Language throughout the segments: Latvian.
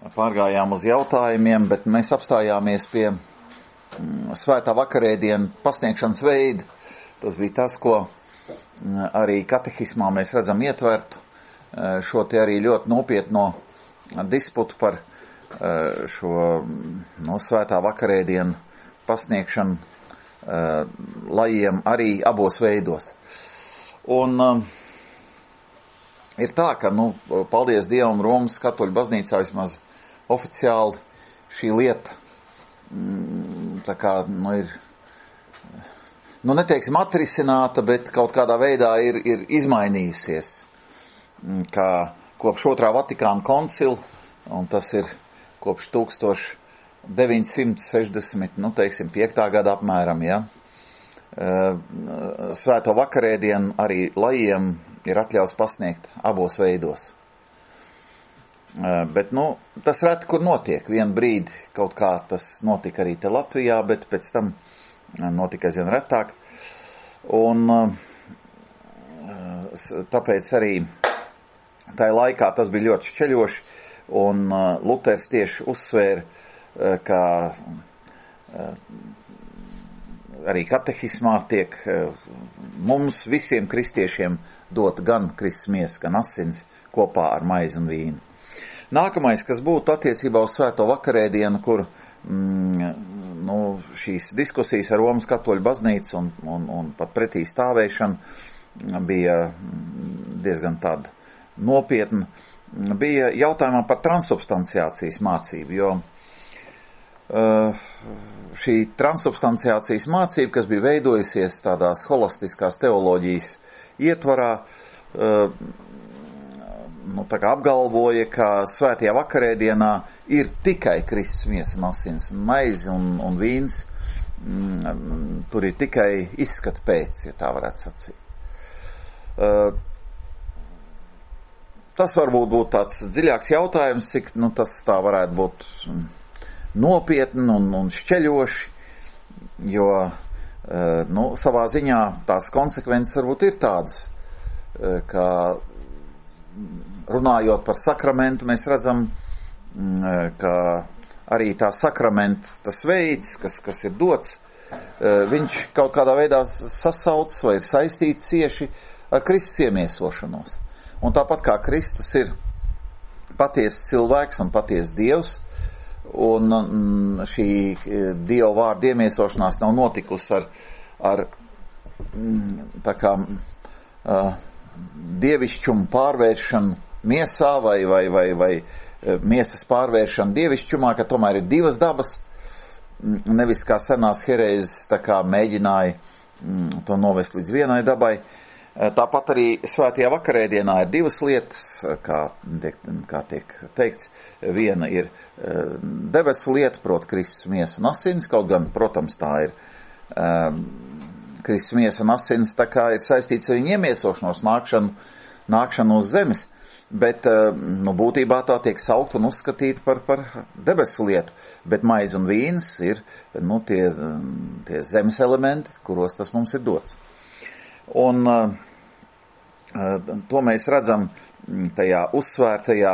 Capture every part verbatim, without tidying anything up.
pārgājām uz jautājumiem, bet mēs apstājāmies pie svētā vakarēdiena pasniegšanas veida. Tas bija tas, ko arī katehismā mēs redzam ietvertu, šo te arī ļoti nopietno disputu par šo no svētā vakarēdiena pasniegšanu lajiem arī abos veidos. Un ir tā, ka, nu, paldies Dievam, Romas katoļu baznīcā vismaz oficiāli šī lieta, tā kā, nu, ir, nu, neteiksim atrisināta, bet kaut kādā veidā ir, ir izmainījusies, kā kopš otrā Vatikāna koncila, un tas ir kopš tūkstoš deviņi simti sešdesmit, nu, teiksim, piektā gada apmēram, ja, svēto vakarēdienu arī lajiem ir atļauts pasniegt abos veidos. Bet, nu, tas reti, kur notiek. Vienu brīdi kaut kā tas notika arī te Latvijā, bet pēc tam notika aizvien retāk. Un tāpēc arī tajā laikā tas bija ļoti šķeļoši, un Luters tieši uzsvēra, ka arī katehismā tiek mums visiem kristiešiem dot gan Kristus miesa, gan asins kopā ar maizi un vīnu. Nākamais, kas būtu attiecībā uz svēto vakarēdienu, kur mm, nu, šīs diskusijas ar Romas katoļu baznīcu un, un, un pat pretī stāvēšana bija diezgan tāda nopietna, bija jautājumā par transubstanciācijas mācību, jo uh, šī transubstanciācijas mācība, kas bija veidojusies tādās holistiskās teoloģijas ietvarā, uh, nu, tā kā apgalvoja, ka svētajā vakarēdienā ir tikai Kristus miesa un asins, maize un, un vīns, mm, tur ir tikai izskata pēc, ja tā varētu sacīt. Uh, tas varbūt būtu tāds dziļāks jautājums, cik nu, tas tā varētu būt nopietni un, un šķeļoši, jo uh, nu, savā ziņā tās konsekvences varbūt ir tādas, uh, ka runājot par sakramentu, mēs redzam, ka arī tā sakramenta, tas veids, kas, kas ir dots, viņš kaut kādā veidā sasaucas vai ir saistīts cieši ar Kristus iemiesošanos. Un tāpat kā Kristus ir patiesas cilvēks un patiesas Dievs, un šī Dieva vārda iemiesošanās nav notikusi ar, ar tā kā dievišķumu pārvēršanu miesā vai, vai, vai, vai miesas pārvēršanu dievišķumā, ka tomēr ir divas dabas, nevis kā senās herēzes tā kā mēģināja to novest līdz vienai dabai. Tāpat arī svētajā vakarēdienā ir divas lietas, kā tiek, kā tiek teikts. Viena ir debesu lieta, proti Kristus miesa un asins, kaut gan, protams, tā ir um, Kristus miesa un asins, tā kā ir saistīts ar viņu iemiesošanos, nākšanu, nākšanu uz zemes, bet, nu, būtībā tā tiek saukt un uzskatīta par, par debesu lietu, bet maize un vīns ir, nu, tie, tie zemes elementi, kuros tas mums ir dots. Un to mēs redzam tajā uzsvērtajā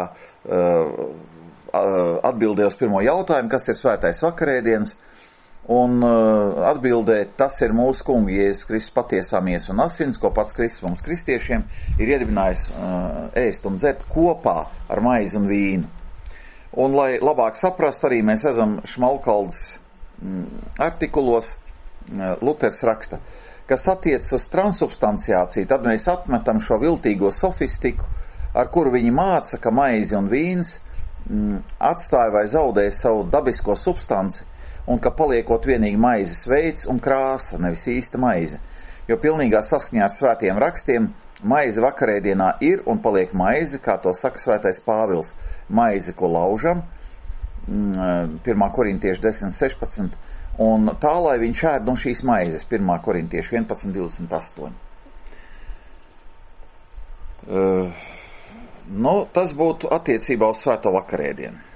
atbildē uz pirmo jautājumu, kas ir svētais vakarēdiens, un atbildē, tas ir mūsu kunga Jēzus Kristus patiesā miesa un asins, ko pats Kristus mums kristiešiem ir iedibinājis ēst un dzert kopā ar maizi un vīnu. Un, lai labāk saprast, arī mēs redzam Šmalkaldes artikulos, Luters raksta, kas attiecas uz transubstanciāciju, tad mēs atmetam šo viltīgo sofistiku, ar kuru viņi māca, ka maizi un vīns atstāja vai zaudēja savu dabisko substanci, un ka paliekot vienīgi maizes veids un krāsa, nevis īsta maize. Jo pilnīgā saskaņā ar svētiem rakstiem maize vakarēdienā ir un paliek maize, kā to saka svētais Pāvils, maize, ko laužam, pirmā korintiešu desmit sešpadsmit, un tā, lai viņš ēd no šīs maizes, pirmā korintiešu vienpadsmit divdesmit astoņi. Uh, nu, tas būtu attiecībā uz svēto vakarēdienu.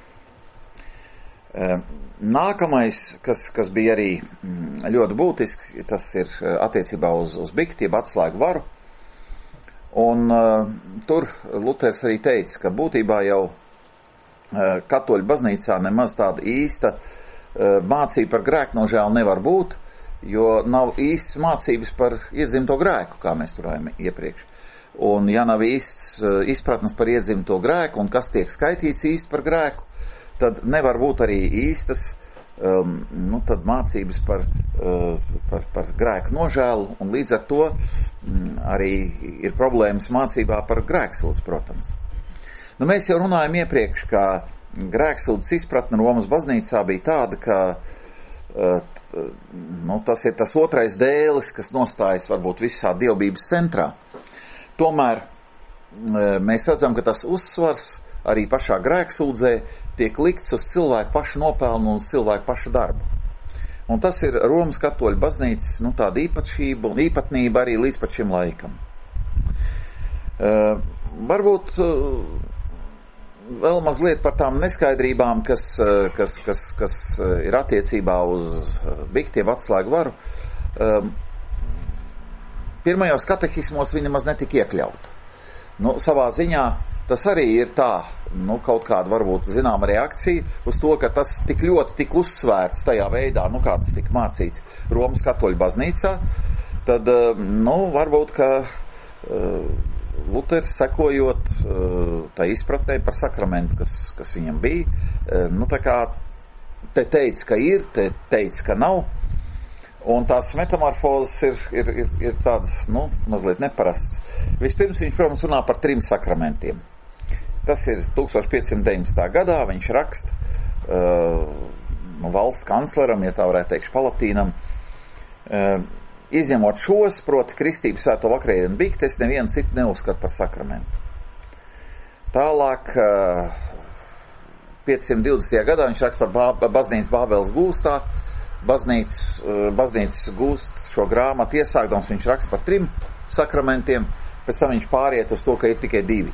Nākamais, kas, kas bija arī ļoti būtisks, tas ir attiecībā uz, uz bikti, jeb atslēgu varu. Un uh, tur Luters arī teica, ka būtībā jau katoļu baznīcā nemaz tāda īsta mācība par grēknožēlu nevar būt, jo nav īstas mācības par iedzimto grēku, kā mēs turējam iepriekš. Un ja nav īsts izpratnes par iedzimto grēku un kas tiek skaitīts īsti par grēku, tad nevar būt arī īstas um, nu, tad mācības par, uh, par, par grēku nožēlu, un līdz ar to um, arī ir problēmas mācībā par grēksūdzi, protams. Nu, mēs jau runājam iepriekš, ka grēksūdzes izpratne Romas baznīcā bija tāda, ka uh, t, nu, tas ir tas otrais dēlis, kas nostājas varbūt visā dievbības centrā. Tomēr mēs redzam, ka tas uzsvars arī pašā grēksūdzē tiek likts uz cilvēku pašu nopelnu un uz cilvēku pašu darbu. Un tas ir Romas katoļu baznīcas nu, tāda īpašība un īpatnība arī līdz pat šim laikam. Uh, varbūt uh, vēl mazliet par tām neskaidrībām, kas, uh, kas, kas, kas ir attiecībā uz uh, biktiem atslēgu varu. Uh, Pirmajos katehismos viņa maz netika iekļauta. Nu, savā ziņā tas arī ir tā, nu, kaut kāda varbūt zināma reakcija uz to, ka tas tik ļoti tika uzsvērts tajā veidā, nu, kā tas tika mācīts Romas katoļu baznīcā, tad, nu, varbūt, ka uh, Luters sekojot uh, tā izpratnē par sakramentu, kas, kas viņam bija, uh, nu, tā kā te teica, ka ir, te teica, ka nav. Un tās metamorfozes ir, ir, ir, ir tādas, nu, mazliet neparasts. Vispirms viņš, protams, runā par trim sakramentiem. Tas ir tūkstoš piecsimt deviņdesmitā gadā, viņš raksta uh, nu, valsts kancleram, ja tā varētu teikt, Palatīnam, uh, izņemot šos, proti kristību svēto vakarēdienu bikti, es nevienu citu neuzskatu par sakramentu. Tālāk, uh, piecsimt divdesmitajā gadā viņš raksta par baznīcas Bābeles gūstā, Baznīcas, baznīcas gūst šo grāmatu iesākdams, viņš raksta par trim sakramentiem, pēc tam viņš pāriet uz to, ka ir tikai divi.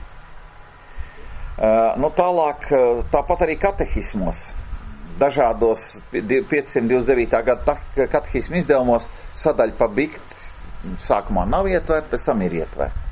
Uh, nu, tālāk, tāpat arī katehismos, dažādos piecsimt divdesmit devītā gada katehismu izdevumos sadaļa pa bikti sākumā nav ietverta, pēc tam ir ietverta.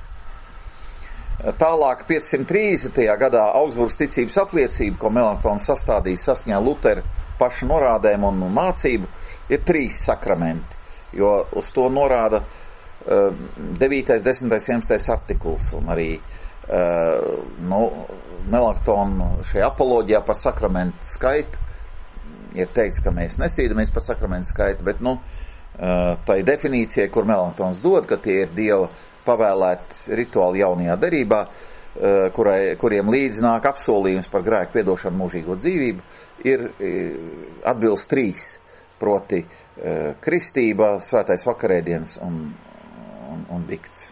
Tālāk piecsimt trīsdesmitajā gadā Augsburgas ticības apliecība, ko Melanktonis sastādīja saskaņā Lutera pašu norādēm un mācību, ir trīs sakramenti, jo uz to norāda uh, devītais, desmitais, vienpadsmitais artikuls, un arī uh, nu, Melanktoņa šajā apoloģijā par sakramentu skaitu ir teikts, ka mēs nestrīdamies par sakramentu skaitu, bet nu, uh, tai definīcijai, kur Melanktoņs dod, ka tie ir Dieva pavēlēti rituāli jaunajā derībā, uh, kurai, kuriem līdz nāk apsolījums par grēku piedošanu mūžīgo dzīvību, ir atbilst trīs, proti kristība, svētais vakarēdiens un, un, un bikts.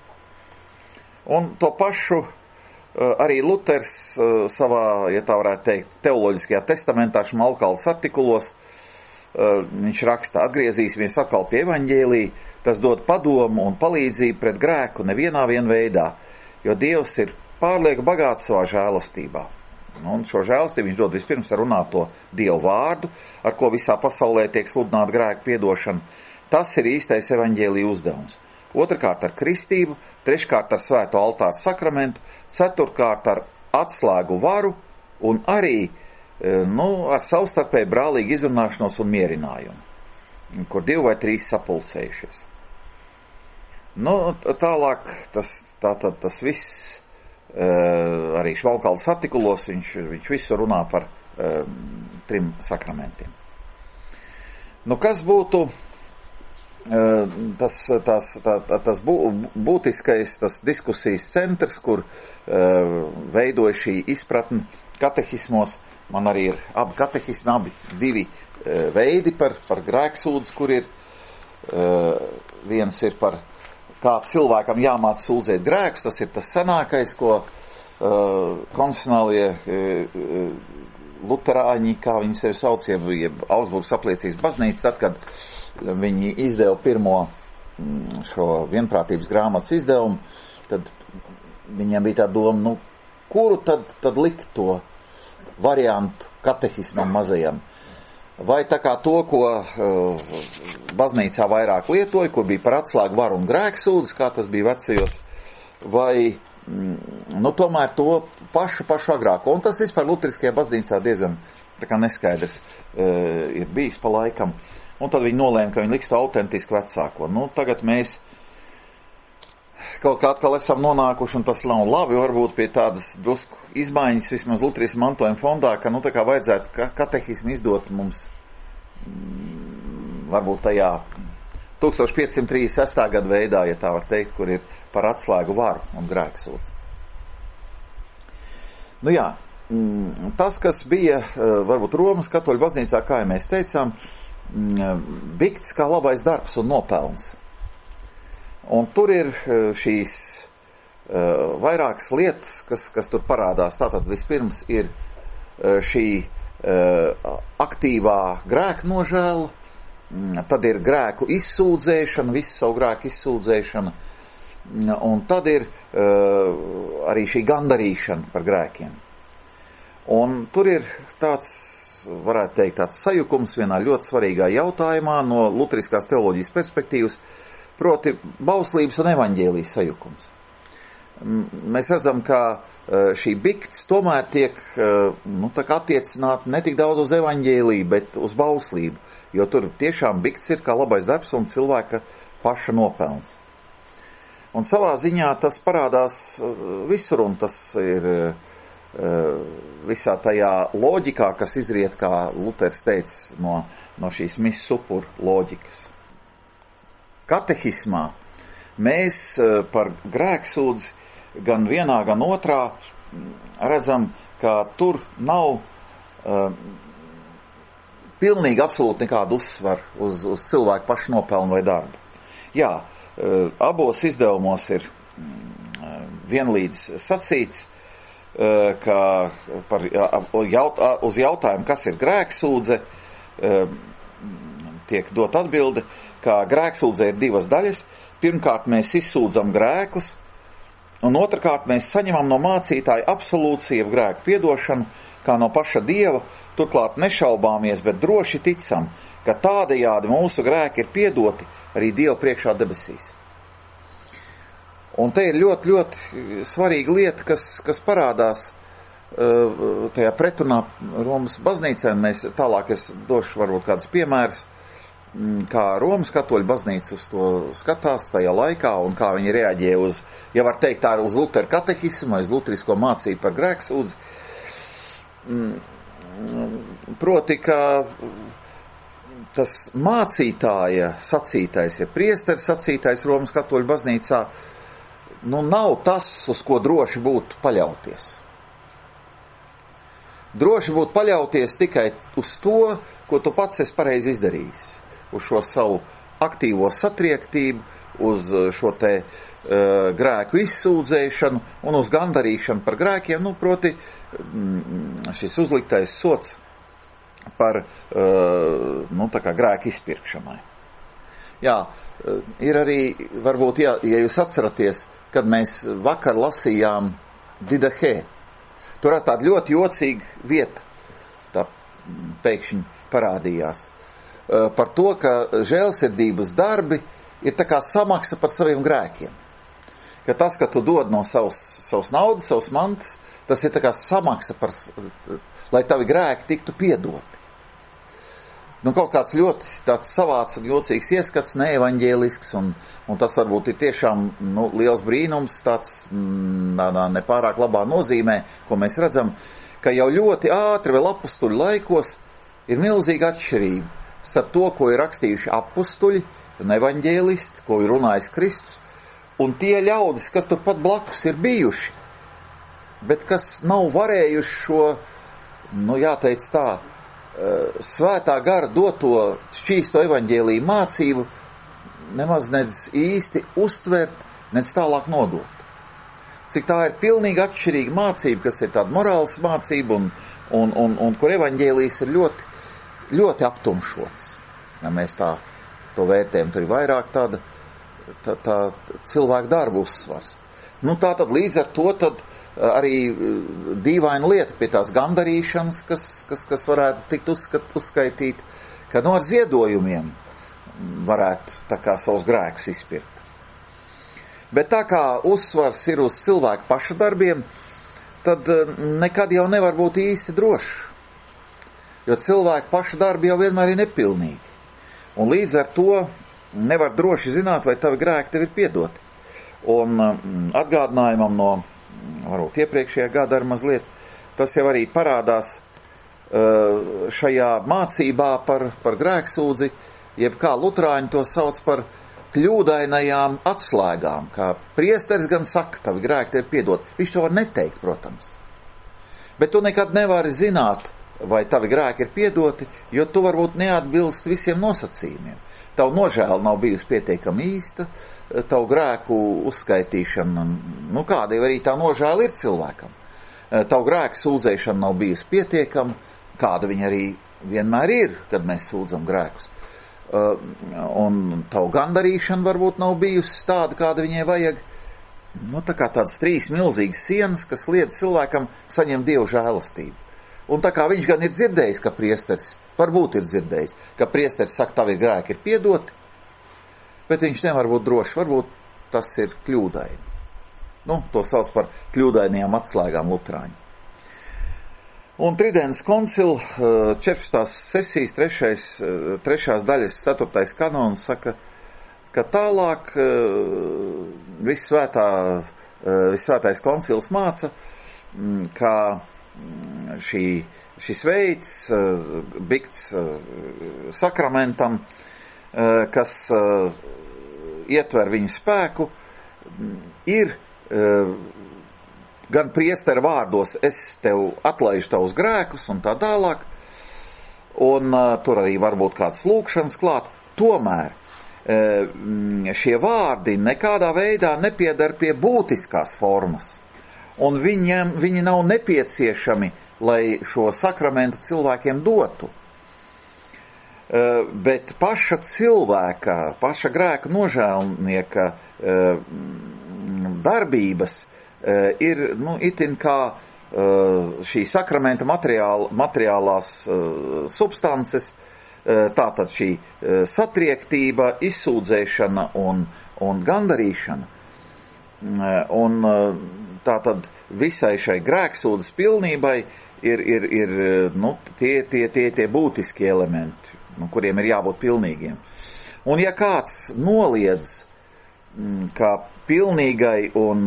Un to pašu arī Luters savā, ja tā varētu teikt, teoloģiskajā testamentā Šmalkaldas artikulos, viņš raksta, atgriezīsimies atkal pie evaņģēlī, tas dod padomu un palīdzību pret grēku nevienā vien veidā, jo Dievs ir pārlieku bagāts savā žēlastībā. Un šo žēlastību viņš dod vispirms ar runāto Dievu vārdu, ar ko visā pasaulē tiek sludināta grēku piedošana. Tas ir īstais evaņģēlija uzdevums. Otrakārt ar kristību, treškārt ar svēto altāru sakramentu, ceturtkārt ar atslēgu varu un arī nu, ar savstarpēju brālīgu izrunāšanos un mierinājumu, kur divi vai trīs sapulcējušies. Nu, tālāk tas, tātad tas viss. Uh, arī Šmalkaldas artikulos viņš, viņš visu runā par uh, trim sakramentiem. Nu, kas būtu uh, tas, tas, tā, tas bū, būtiskais, tas diskusijas centrs, kur uh, veidoja šī izpratne katehismos? Man arī ir abi katehismi, abi divi uh, veidi par, par grēksūdzi, kur ir uh, viens ir par kā cilvēkam jāmāc sūdzēt grēkus, tas ir tas senākais, ko uh, konfesionālie uh, luterāņi, kā viņi sevi sauc, jeb, jeb Augsburgas apliecības baznīca, tad, kad viņi izdeva pirmo mm, šo vienprātības grāmatas izdevumu, tad viņiem bija tā doma, nu, kuru tad, tad likt to variantu katehismam mazajam? Vai tā kā to, ko uh, baznīcā vairāk lietoja, kur bija par atslēgu varu un grēksūdzes, kā tas bija vecajos, vai nu, tomēr to pašu, pašu agrāko. Un tas vispār luteriskajā baznīcā diezgan tā kā neskaidrs uh, ir bijis pa laikam. Un tad viņi nolēma, ka viņi liks to autentiski vecāko. Nu, tagad mēs kaut kā atkal esam nonākuši, un tas nav labi, varbūt pie tādas drusku izmaiņas vismaz Lutrijas mantojuma fondā, ka, nu, tā kā vajadzētu ka katehismu izdot mums varbūt tajā tūkstoš piecsimt trīsdesmit sestā gada veidā, ja tā var teikt, kur ir par atslēgu varu un grēksūdzi. Nu jā, tas, kas bija varbūt Romas katoļu baznīcā, kā jau mēs teicām, bikts kā labais darbs un nopelns. Un tur ir šīs uh, vairākas lietas, kas, kas tur parādās. Tātad vispirms ir uh, šī uh, aktīvā grēka nožēla, tad ir grēku izsūdzēšana, visu savu grēku izsūdzēšana, un tad ir uh, arī šī gandarīšana par grēkiem. Un tur ir tāds, varētu teikt, tāds sajukums vienā ļoti svarīgā jautājumā no luteriskās teoloģijas perspektīvas, proti bauslības un evaņģēlijas sajukums. Mēs redzam, ka šī bikts tomēr tiek nu, tā kā attiecināta ne tik daudz uz evaņģēliju, bet uz bauslību, jo tur tiešām bikts ir kā labais darbs un cilvēka paša nopelns. Un savā ziņā tas parādās visur, un tas ir visā tajā loģikā, kas izriet, kā Luters teica, no, no šīs miss upur loģikas. Katehismā mēs par grēksūdzi gan vienā, gan otrā redzam, ka tur nav uh, pilnīgi absolūti nekādu uzsvaru uz, uz cilvēku pašu nopelnu vai darbu. Jā, uh, abos izdevumos ir uh, vienlīdz sacīts, uh, ka par, uh, jaut, uh, uz jautājumu, kas ir grēksūdze, uh, tiek dot atbilde, ka grēksūdzē ir divas daļas. Pirmkārt, mēs izsūdzam grēkus, un otrkārt, mēs saņemam no mācītāja absolūciju grēku piedošanu, kā no paša Dieva, turklāt nešaubāmies, bet droši ticam, ka tādējādi mūsu grēki ir piedoti arī Dieva priekšā debesīs. Un te ir ļoti, ļoti svarīga lieta, kas, kas parādās uh, tajā pretrunā Romas baznīcē, un mēs tālāk es došu varbūt kādus piemērus, kā Romas katoļu baznīca uz to skatās tajā laikā un kā viņi reaģē uz, ja var teikt tā, uz Lutera katehismu, uz luterisko mācību par grēksūdzi. Proti, ka tas mācītāja sacītais, ja priesteris sacītais Romas katoļu baznīcā, nu nav tas, uz ko droši būtu paļauties. Droši būtu paļauties tikai uz to, ko tu pats esi pareizi izdarījis. Uz šo savu aktīvo satriektību, uz šo te uh, grēku izsūdzēšanu un uz gandarīšanu par grēkiem, nu, proti mm, šis uzliktais sots par, uh, nu, tā kā grēku izpirkšanai. Jā, uh, ir arī, varbūt, ja, ja jūs atceraties, kad mēs vakar lasījām Didahē, tur ir tāda ļoti jocīga vieta, tā pēkšņi parādījās. Par to, ka žēlsirdības darbi ir tā kā samaksa par saviem grēkiem. Ka tas, ka tu dod no savas, savas naudas, savas mantas, tas ir tā kā samaksa par, lai tavi grēki tiktu piedoti. Nu, kaut kāds ļoti tāds savāds un jocīgs ieskats, neevaņģēlisks, un, un tas varbūt ir tiešām, nu, liels brīnums, tāds, tādā nepārāk labā nozīmē, ko mēs redzam, ka jau ļoti ātri vēl apustuļu laikos ir milzīga atšķirība starp to, ko ir rakstījuši apustuļi un evaņģēlisti, ko ir runājis Kristus, un tie ļaudis, kas tur pat blakus ir bijuši, bet kas nav varējuši šo, nu jāteic tā, svētā gara doto šķīsto evaņģēliju mācību nemaz nedz īsti uztvert, nedz tālāk nodot. Cik tā ir pilnīgi atšķirīga mācība, kas ir tāda morāls mācība, un, un, un, un kur evaņģēlijs ir ļoti ļoti aptumšots. Ja mēs tā to vērtējam, tur ir vairāk tāda tā, tā cilvēku darbu uzsvars. Nu, tā tad līdz ar to tad arī dīvaina lieta pie tās gandarīšanas, kas, kas, kas varētu tikt uzskat, uzskaitīt, ka no ar ziedojumiem varētu tā kā savus grēkus izpirkt. Bet tā kā uzsvars ir uz cilvēku paša darbiem, tad nekad jau nevar būt īsti drošs. Jo cilvēku paša darbi jau vienmēr ir nepilnīgi. Un līdz ar to nevar droši zināt, vai tavi grēki tev ir piedoti. Un atgādinājumam no, varbūt iepriekšējā gada ar mazliet, tas jau arī parādās šajā mācībā par, par grēksūdzi, jeb kā lutrāņi to sauc par kļūdainajām atslēgām, kā priesteris gan saka, tavi grēki tev piedot. Viņš to var neteikt, protams. Bet tu nekad nevari zināt, vai tavi grēki ir piedoti, jo tu varbūt neatbilst visiem nosacījumiem. Tavu nožēla nav bijusi pietiekami īsta, tavu grēku uzskaitīšana, nu kāda jau arī tā nožēla ir cilvēkam. Tavu grēku sūdzēšana nav bijusi pietiekama, kāda viņa arī vienmēr ir, kad mēs sūdzam grēkus. Uh, un tavu gandarīšana varbūt nav bijusi tāda, kāda viņai vajag. Nu, tā kā tādas trīs milzīgas sienas, kas liedz cilvēkam saņemt Dievu žēlastību. Un tā kā viņš gan ir dzirdējis, ka priesteris, varbūt ir dzirdējis, ka priesteris saka, tavi grēki ir piedoti, bet viņš nevar būt drošs, varbūt tas ir kļūdaini. Nu, to sauc par kļūdainajām atslēgām lutrāņi. Un Tridentes koncila četrpadsmitās sesijas trešais, trešās daļas ceturtais kanons saka, ka tālāk vissvētā, vissvētais koncils māca, ka šī, šis veids, bikts sakramentam, kas ietver viņa spēku, ir gan priestera vārdos, es tev atlaižu tavus grēkus un tā tālāk, un uh, tur arī varbūt kāds lūkšanas klāt. Tomēr uh, šie vārdi nekādā veidā nepiedar pie būtiskās formas, un viņam, viņi nav nepieciešami, lai šo sakramentu cilvēkiem dotu. Uh, bet paša cilvēka, paša grēka nožēlnieka uh, darbības ir, nu, itin kā šī sakramenta materiāla, materiālās substances, tātad šī satriektība, izsūdzēšana un, un gandarīšana. Un tātad visai šai grēksūdzes pilnībai ir, ir, ir nu, tie, tie, tie, tie būtiski elementi, nu, kuriem ir jābūt pilnīgiem. Un ja kāds noliedz, kā pilnīgai un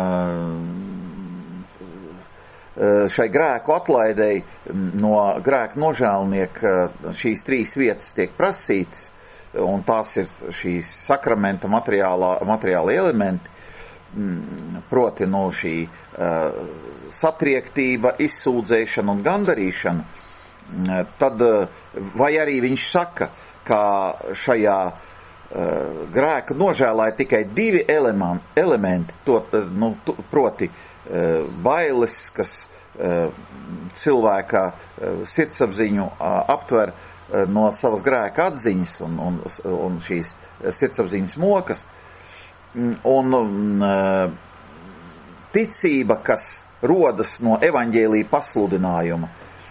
šai grēku atlaidei no grēku nožēlnieka šīs trīs vietas tiek prasītas, un tās ir šīs sakramenta materiālā, materiāli elementi, proti no šī satriektība, izsūdzēšana un gandarīšana, tad vai arī viņš saka, ka šajā grēka nožēlā ir tikai divi elementi, to, nu, proti bailes, kas cilvēka sirdsapziņu aptver no savas grēka atziņas un, un, un šīs sirdsapziņas mokas, un, un ticība, kas rodas no evaņģēlija pasludinājuma,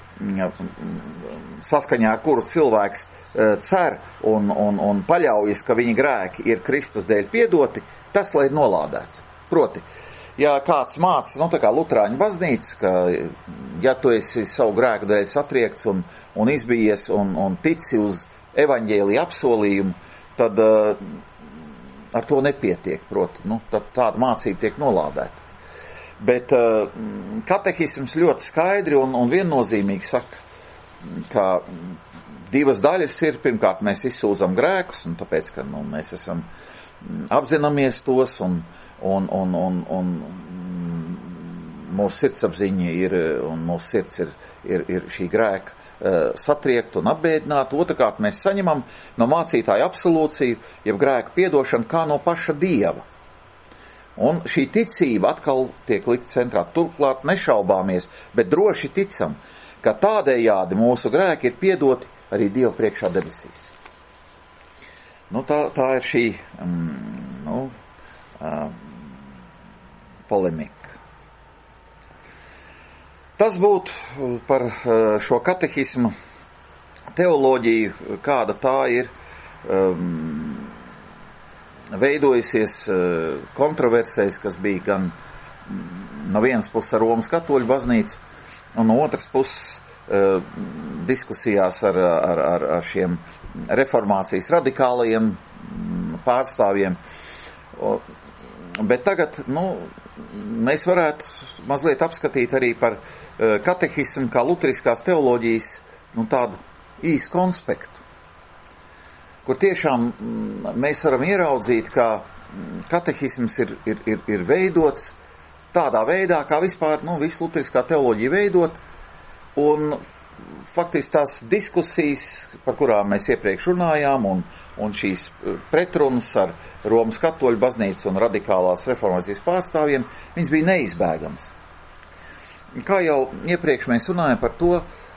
saskaņā ar kuru cilvēks cer un, un, un paļaujas, ka viņa grēki ir Kristus dēļ piedoti, tas, lai ir nolādēts. Proti, ja kāds māca, nu tā kā lutrāņu baznīca, ka ja tu esi savu grēku dēļ satriekts un, un izbijies un, un tici uz evaņģēlija apsolījumu, tad uh, ar to nepietiek, proti, nu, tad tāda mācība tiek nolādēta. Bet uh, katehisms ļoti skaidri un, un viennozīmīgi saka, ka divas daļas ir, pirmkārt, mēs izsūdzam grēkus, un tāpēc, ka nu, mēs esam apzināmies tos, un, un, un, un, un mūsu sirdsapziņa ir, un mūsu sirds ir, ir, ir šī grēka uh, satriekta un apbēdināta. Otrkārt, mēs saņemam no mācītāja absolūciju, jeb grēku piedošanu kā no paša Dieva. Un šī ticība atkal tiek likt centrā. Turklāt nešaubāmies, bet droši ticam, ka tādējādi mūsu grēki ir piedoti arī Dievu priekšā debesīs. Nu, tā, tā ir šī mm, nu, uh, polemika. Tas būtu par uh, šo katehismu teoloģiju, kāda tā ir um, veidojusies kontroversēs, kas bija gan no vienas puses ar Romas katoļu baznīcu, un no otras puses diskusijās ar, ar, ar, ar šiem reformācijas radikālajiem pārstāvjiem. Bet tagad, nu, mēs varētu mazliet apskatīt arī par katehismu kā luteriskās teoloģijas, nu, tādu īsu konspektu, kur tiešām mēs varam ieraudzīt, ka katehisms ir, ir, ir, ir veidots tādā veidā, kā vispār, nu, visu luteriskā teoloģija veidot, un faktiski tās diskusijas, par kurām mēs iepriekš runājām, un, un šīs pretrunas ar Romas katoļu baznīcu un radikālās reformācijas pārstāvjiem, viņas bija neizbēgams. Kā jau iepriekš mēs runājam par to,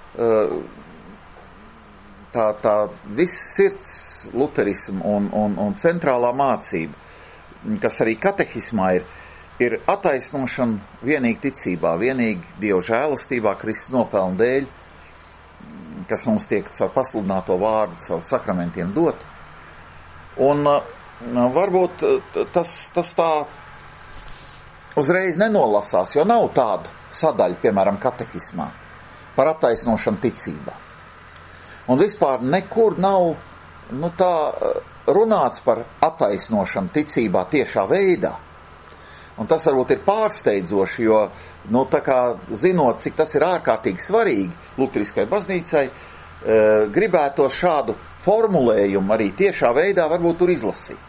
tā, tā viss sirds luterismu un, un, un centrālā mācība, kas arī katehismā ir, ir attaisnošana vienīgi ticībā, vienīgi Dieva žēlastībā, Kristus nopelnu dēļ, kas mums tiek caur pasludināto vārdu, caur sakramentiem dot. Un varbūt tas, tas tā uzreiz nenolasās, jo nav tāda sadaļa, piemēram, katehismā, par attaisnošanu ticībā. Un vispār nekur nav, nu, tā runāts par attaisnošanu ticībā tiešā veidā. Un tas varbūt ir pārsteidzoši, jo, nu, tā kā zinot, cik tas ir ārkārtīgi svarīgi luteriskai baznīcai, e, gribētu šādu formulējumu arī tiešā veidā varbūt tur izlasīt.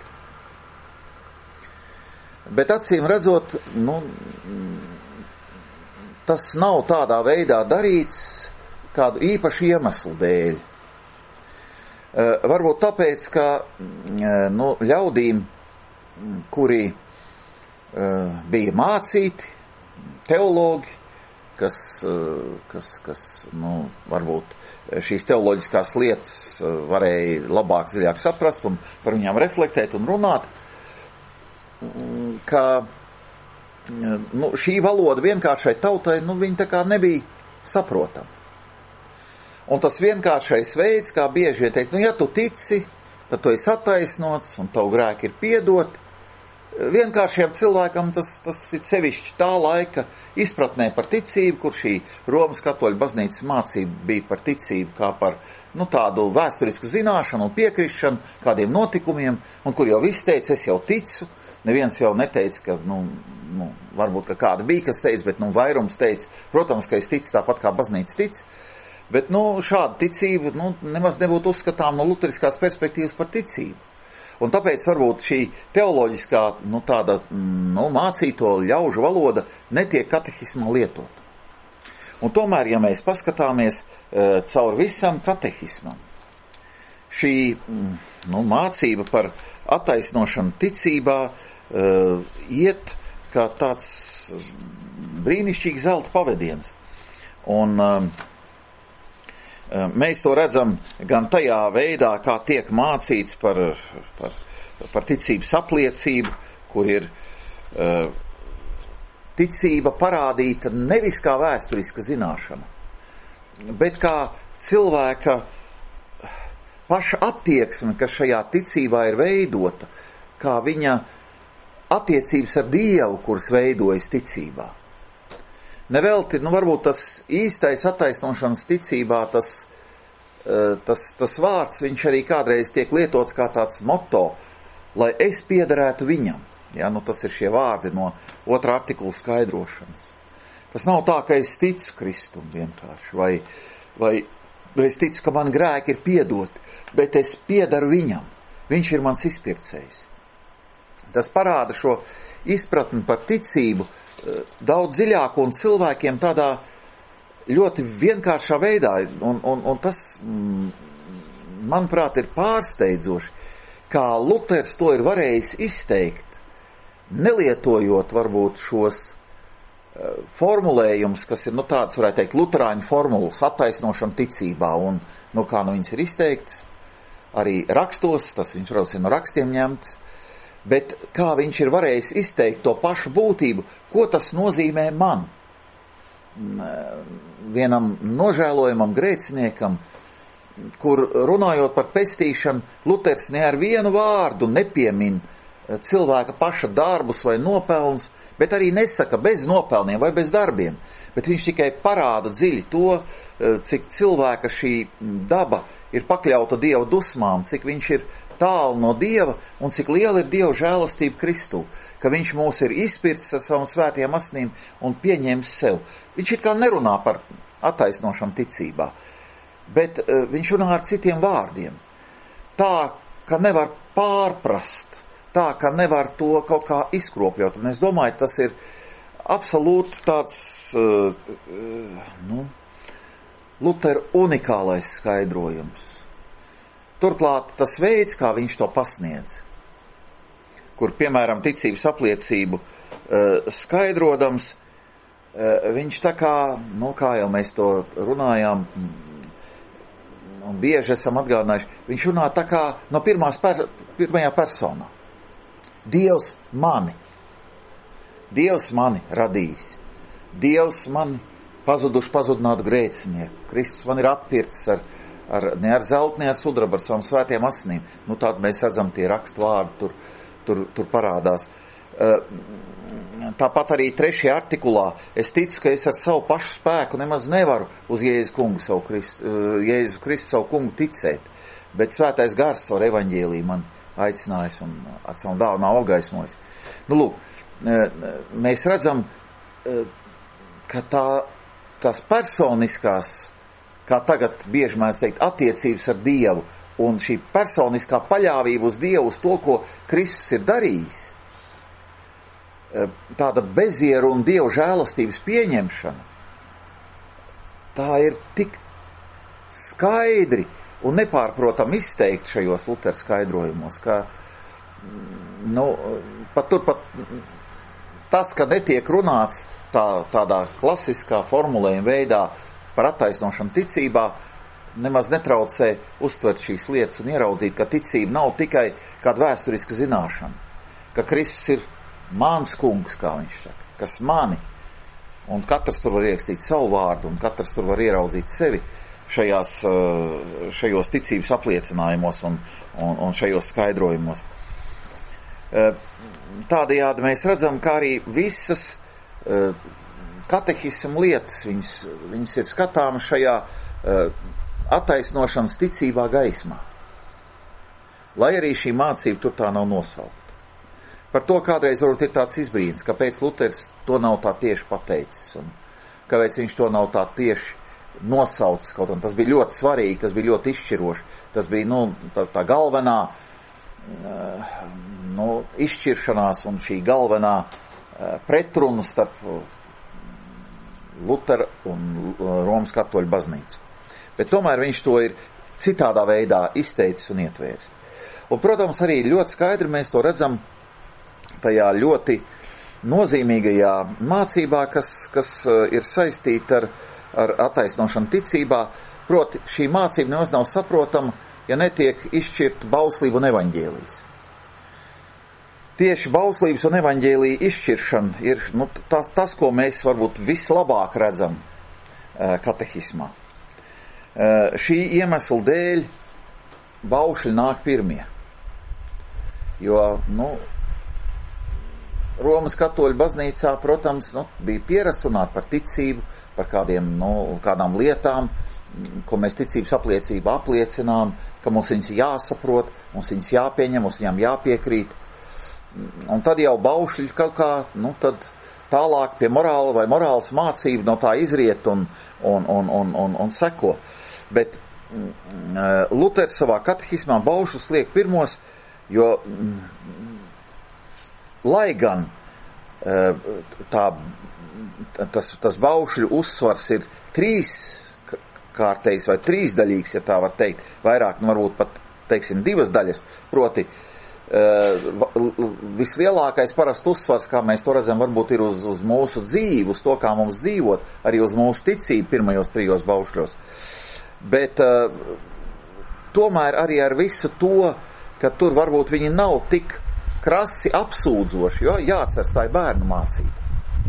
Bet acīm redzot, nu, tas nav tādā veidā darīts kādu īpašu iemeslu dēļ. E, varbūt tāpēc, ka e, nu, ļaudīm, kuri bija mācīti, teologi, kas, kas, kas nu, varbūt šīs teoloģiskās lietas varēja labāk, dziļāk saprast un par viņām reflektēt un runāt, ka nu, šī valoda vienkāršai tautai, nu, viņa tā kā nebija saprotama. Un tas vienkāršais veids, kā bieži vien teikt, nu, ja tu tici, tad tu esi attaisnots un tavu grēki ir piedoti. Vienkāršiem cilvēkam tas, tas ir sevišķi tā laika izpratnē par ticību, kur šī Romas katoļu baznīcas mācība bija par ticību kā par, nu, tādu vēsturisku zināšanu un piekrišanu kādiem notikumiem, un kur jau viss teica, es jau ticu, neviens jau neteica, ka, nu, nu varbūt, ka kāda bija, kas teica, bet, nu, vairums teica, protams, ka es ticu tāpat kā baznīca tic, bet, nu, šāda ticība, nu, nemaz nebūtu uzskatām no luteriskās perspektīvas par ticību. Un tāpēc varbūt šī teoloģiskā, nu, tāda, nu, mācīto ļaužu valoda netiek katehismā lietot. Un tomēr, ja mēs paskatāmies e, caur visam katehismam, šī, nu, mācība par attaisnošanu ticībā e, iet kā tāds brīnišķīgs zelta pavediens. Un e, mēs to redzam gan tajā veidā, kā tiek mācīts par, par, par ticības apliecību, kur ir uh, ticība parādīta nevis kā vēsturiska zināšana, bet kā cilvēka paša attieksme, kas šajā ticībā ir veidota, kā viņa attiecības ar Dievu, kuras veidojas ticībā. Nevelti, nu varbūt tas īstais attaisnošanas ticībā, tas, tas, tas vārds, viņš arī kādreiz tiek lietots kā tāds moto, lai es piederētu viņam. Ja, nu tas ir šie vārdi no otrā artikula skaidrošanas. Tas nav tā, ka es ticu Kristum vienkārši, vai, vai, vai es ticu, ka man grēki ir piedoti, bet es piedaru viņam. Viņš ir mans izpircējs. Tas parāda šo izpratni par ticību daudz dziļāk un cilvēkiem tādā ļoti vienkāršā veidā. Un, un, un tas, manuprāt, ir pārsteidzoši, kā Luters to ir varējis izteikt, nelietojot varbūt šos formulējumus, kas ir, nu, tāds, varētu teikt, luterāņu formulas, attaisnošana ticībā, un, nu, kā nu viņas ir izteikts, arī rakstos, tas viņas, protams, ir no rakstiem ņemtas, bet kā viņš ir varējis izteikt to pašu būtību, ko tas nozīmē man, vienam nožēlojamam grēciniekam, kur runājot par pestīšanu, Luters ne ar vienu vārdu nepiemin cilvēka paša darbus vai nopelnus, bet arī nesaka bez nopelniem vai bez darbiem, bet viņš tikai parāda dziļi to, cik cilvēka šī daba ir pakļauta Dieva dusmām, cik viņš ir tālu no Dieva un cik liela ir Dieva žēlastība Kristū, ka viņš mūs ir izpircis ar savam svētajiem asinīm un pieņems sev. Viņš it kā nerunā par attaisnošanu ticībā, bet uh, viņš runā ar citiem vārdiem. Tā, ka nevar pārprast, tā, ka nevar to kaut kā izkropļot. Un es domāju, tas ir absolūti tāds, uh, uh, nu, Lutera unikālais skaidrojums. Turklāt tas veids, kā viņš to pasniedz, kur, piemēram, ticības apliecību uh, skaidrodams, uh, viņš tā kā, nu, kā jau mēs to runājām, un bieži esam atgādinājuši, viņš runā tā kā no pirmās per, pirmajā personā. Dievs mani. Dievs mani radījis. Dievs man pazuduši pazudināt grēcinieku. Kristus man ir atpircis ar, ar, ne ar zeltu, ne ar sudrabu, ar savam svētiem asinīm. Nu, tādu mēs redzam, tie rakstu vārdi tur, tur, tur parādās. Tāpat arī trešajā artikulā es ticu, ka es ar savu pašu spēku nemaz nevaru uz Jēzu kungu savu Kristu, Jēzu Kristu savu kungu ticēt, bet svētais gars caur evaņģēliju man aicinājis un ar savu dāvanu apgaismojis. Nu, lūk, mēs redzam, ka tā, tās personiskās, kā tagad bieži mēs teikt, attiecības ar Dievu un šī personiskā paļāvība uz Dievu, uz to, ko Kristus ir darījis, tāda bezieru un Dievu žēlastības pieņemšana, tā ir tik skaidri un nepārprotam izteikti šajos Lutera skaidrojumos, ka, nu, pat tur pat tas, ka netiek runāts tā, tādā klasiskā formulējuma veidā par attaisnošanu ticībā, nemaz netraucē uztvert šīs lietas un ieraudzīt, ka ticība nav tikai kāda vēsturiska zināšana, ka Kristus ir mans kungs, kā viņš saka, kas mani, un katrs tur var ierakstīt savu vārdu, un katrs tur var ieraudzīt sevi šajās, šajos ticības apliecinājumos un, un, un šajos skaidrojumos. Tādējādi mēs redzam, kā arī visas katehismu lietas, viņas, viņas ir skatāmas šajā attaisnošanas ticībā gaismā. Lai arī šī mācība tur tā nav nosaukta. Par to kādreiz varbūt ir tāds izbrīns, kāpēc Luters to nav tā tieši pateicis un kāpēc viņš to nav tā tieši nosaucis, kaut un tas bija ļoti svarīgi, tas bija ļoti izšķiroši, tas bija, nu, tā, tā galvenā, nu, izšķiršanās un šī galvenā pretruna starp Lutera un Romas katoļu baznīcu. Bet tomēr viņš to ir citādā veidā izteicis un ietvēris. Un, protams, arī ļoti skaidri mēs to redzam tajā ļoti nozīmīgajā mācībā, kas, kas ir saistīta ar, ar attaisnošanu ticībā, proti šī mācība nemaz nav saprotama, ja netiek izšķirta bauslība un evaņģēlijs. Tieši bauslības un evaņģēlija izšķiršana ir, nu, tas, tas, ko mēs varbūt vislabāk redzam katehismā. Šī iemesla dēļ baušļi nāk pirmie, jo, nu, Romas katoļu baznīcā, protams, nu, bija pierasts runāt par ticību, par kādiem, nu, kādām lietām, ko mēs ticības apliecībā apliecinām, ka mums viņas jāsaprot, mums viņas jāpieņem, mums viņām jāpiekrīt. Un tad jau baušļi kaut kā, nu, tad tālāk pie morāla vai morāls mācība no tā izriet un, un, un, un, un, un seko. Bet uh, Luters savā katehismā baušļus liek pirmos, jo lai gan tā, tas, tas baušļu uzsvars ir trīs kārtējs vai trīsdaļīgs, ja tā var teikt, vairāk, nu varbūt pat, teiksim, divas daļas, proti vislielākais parasti uzsvars, kā mēs to redzam, varbūt ir uz, uz mūsu dzīvi, uz to, kā mums dzīvot, arī uz mūsu ticību pirmajos trijos baušļos. Bet tomēr arī ar visu to, ka tur varbūt viņi nav tik krasi apsūdzoši, jo jāatceras, tā ir bērnu mācība.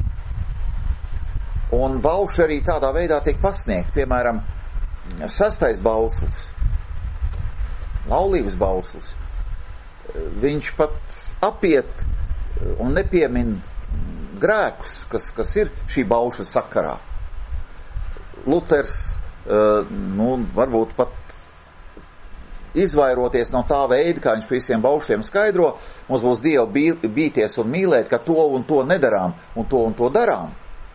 Un baušļi arī tādā veidā tiek pasniegt, piemēram, sastais bauslis, laulības bauslis. viņš pat apiet un nepiemin grēkus, kas, kas ir šī baušļa sakarā. Luters, nu, varbūt pat izvairoties no tā veida, kā viņš pie visiem baušļiem skaidro, mums būs Dievu bīties un mīlēt, ka to un to nedarām un to un to darām.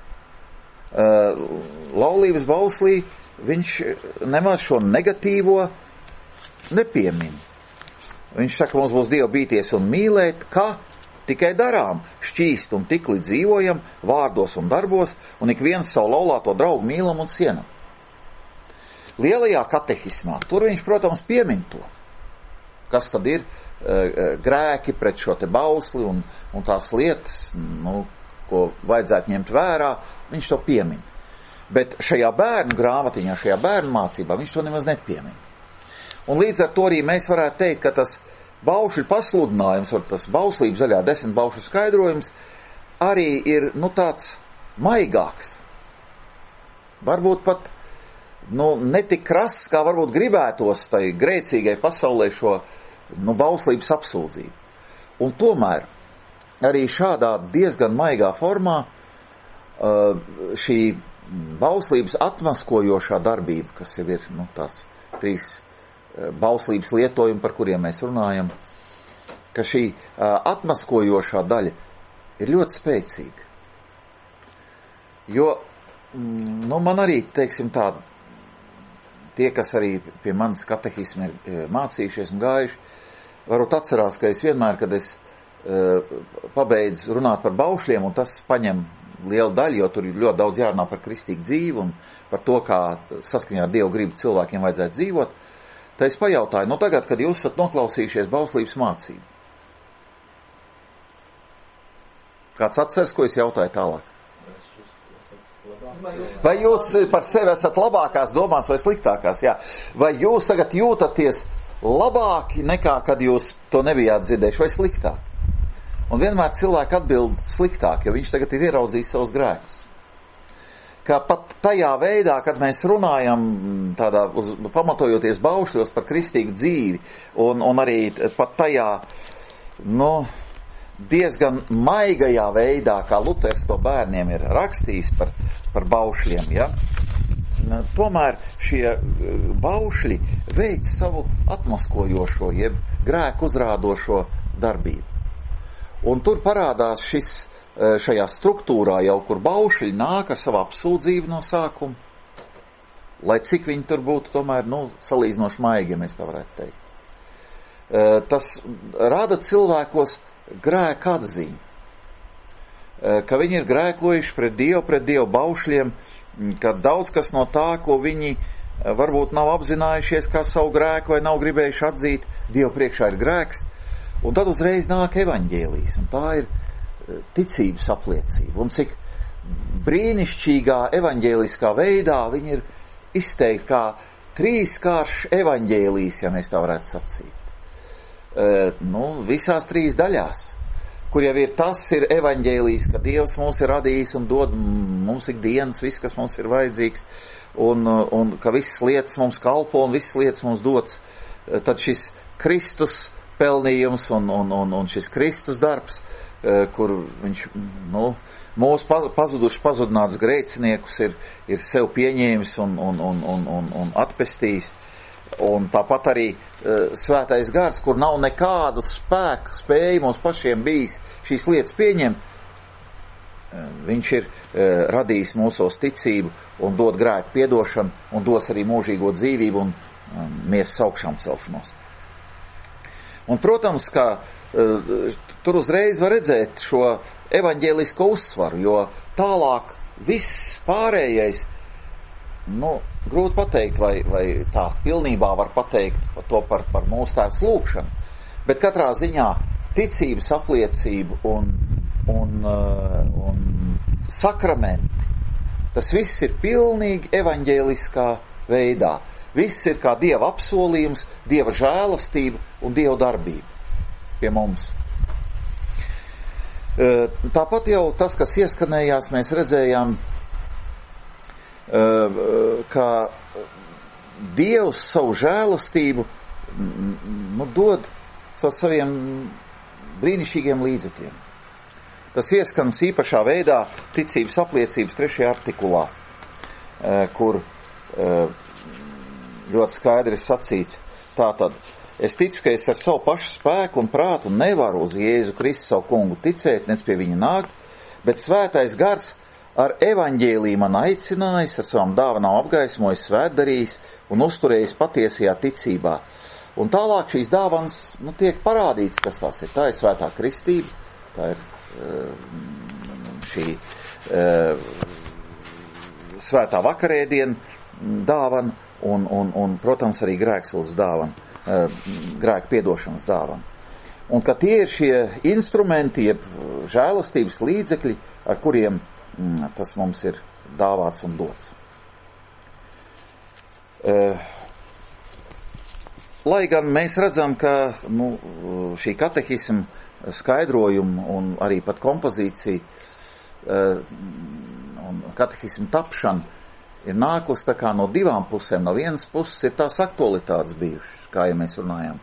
Laulības bauslī viņš nemaz šo negatīvo nepiemin. Viņš saka, mums būs Dievu bīties un mīlēt, ka tikai darām, šķīst un tikli dzīvojam, vārdos un darbos, un ik viens savu laulāto draugu mīlam un cienam. Lielajā katehismā, tur viņš, protams, piemin to, kas tad ir uh, grēki pret šo te bausli un, un tās lietas, nu, ko vajadzētu ņemt vērā, viņš to piemin. Bet šajā bērnu grāmatiņā, šajā bērnu mācībā, viņš to nemaz nepiemin. Un līdz ar to arī mēs varētu teikt, ka tas baušļu pasludinājums, vai tas bauslības zaļā desmit baušļu skaidrojums, arī ir, nu, tāds maigāks. Varbūt pat, nu, netik krasts, kā varbūt gribētos tai grēcīgai pasaulē šo, nu, bauslības apsūdzību. Un tomēr arī šādā diezgan maigā formā šī bauslības atmaskojošā darbība, kas jau ir, nu, tās trīs bauslības lietojumi, par kuriem mēs runājam, ka šī atmaskojošā daļa ir ļoti spēcīga. Jo, nu, man arī, teiksim tā, tie, kas arī pie manas katehisma ir mācījušies un gājuši, varbūt atcerās, ka es vienmēr, kad es pabeidzu runāt par baušļiem, un tas paņem lielu daļu, jo tur ir ļoti daudz jārunā par kristīgu dzīvi un par to, kā saskaņā ar Dievu gribu cilvēkiem vajadzētu dzīvot, tad es pajautāju, nu tagad, kad jūs esat noklausījušies bauslības mācību. Kāds atceras, ko es jautāju tālāk? Vai jūs par sevi esat labākās domās vai sliktākās? Jā. Vai jūs tagad jūtaties labāki nekā, kad jūs to nebijāt dzirdējuši, vai sliktāk? Un vienmēr cilvēki atbild sliktāk, jo viņš tagad ir ieraudzījis savus grēkus. Ka pat tajā veidā, kad mēs runājam tādā, uz, pamatojoties baušļos par kristīgu dzīvi, un, un arī pat tajā, nu, diezgan maigajā veidā, kā Luters to bērniem ir rakstījis par, par baušļiem, ja? Tomēr šie baušļi veic savu atmaskojošo, jeb grēku uzrādošo darbību. Un tur parādās šis, šajā struktūrā jau, kur baušļi nāk ar savu apsūdzību no sākuma, lai cik viņi tur būtu tomēr, nu, salīdzinoši maigi, ja mēs tā varētu teikt. Tas rada cilvēkos grēka atziņu, ka viņi ir grēkojuši pret Dievu, pret Dievu baušļiem, ka daudz kas no tā, ko viņi varbūt nav apzinājušies kā savu grēku vai nav gribējuši atzīt, Dievu priekšā ir grēks, un tad uzreiz nāk evaņģēlijs, un tā ir ticības apliecība, un cik brīnišķīgā evaņģēliskā veidā viņi ir izteikti kā trīskāršs evaņģēlijs, ja mēs tā varētu sacīt. E, nu, visās trīs daļās, kur jau ir tas ir evaņģēlijs, ka Dievs mūs ir radījis un dod mums ikdienas viss, kas mums ir vajadzīgs, un, un ka visas lietas mums kalpo un visas lietas mums dots, tad šis Kristus pelnījums un, un, un, un šis Kristus darbs, kur viņš, nu, mūsu pazuduši, pazudināts grēciniekus ir, ir sev pieņēmis un, un, un, un, un, un atpestījis. Un tāpat arī uh, svētais gars, kur nav nekādu spēku, spēju mums pašiem bijis šīs lietas pieņemt, uh, viņš ir uh, radījis mūsos ticību un dod grēku piedošanu un dos arī mūžīgo dzīvību un um, miesas augšām celšanos. Un, protams, ka uh, tur uzreiz var redzēt šo evaņģēlisko uzsvaru, jo tālāk viss pārējais, nu, grūti pateikt, vai, vai tā pilnībā var pateikt to par, par mūsu tēvs lūgšanu, bet katrā ziņā ticības apliecību un, un, uh, un sakramenti, tas viss ir pilnīgi evaņģēliskā veidā. Viss ir kā Dieva apsolījums, Dieva žēlastība un Dieva darbība pie mums. Tāpat jau tas, kas ieskanējās, mēs redzējām, ka Dievs savu žēlastību, nu, dod ar saviem brīnišķīgiem līdzekļiem. Tas ieskanas īpašā veidā ticības apliecības trešajā artikulā, kur ļoti skaidri sacīts. Tātad, es ticu, ka es ar savu pašu spēku un prātu nevaru uz Jēzu Kristu savu kungu ticēt, nec pie viņa nākt, bet svētais gars ar evaņģēliju man aicinājis, ar savām dāvanām apgaismojis, svētdarījis un uzturējis patiesajā ticībā. Un tālāk šīs dāvanas, nu, tiek parādīts, kas tās ir. Tā ir svētā kristība, tā ir šī svētā vakarēdiena dāvana un, un, un, protams, arī grēksūdzes dāvana, grēka piedošanas dāvana. Un ka tie ir šie instrumenti, jeb žēlastības līdzekļi, ar kuriem tas mums ir dāvāts un dots. Lai gan mēs redzam, ka nu, šī katehisma skaidrojuma un arī pat kompozīcija un katehisma tapšana ir nākus tā kā no divām pusēm. No vienas puses ir tās aktualitātes bijušas, kā jau mēs runājam.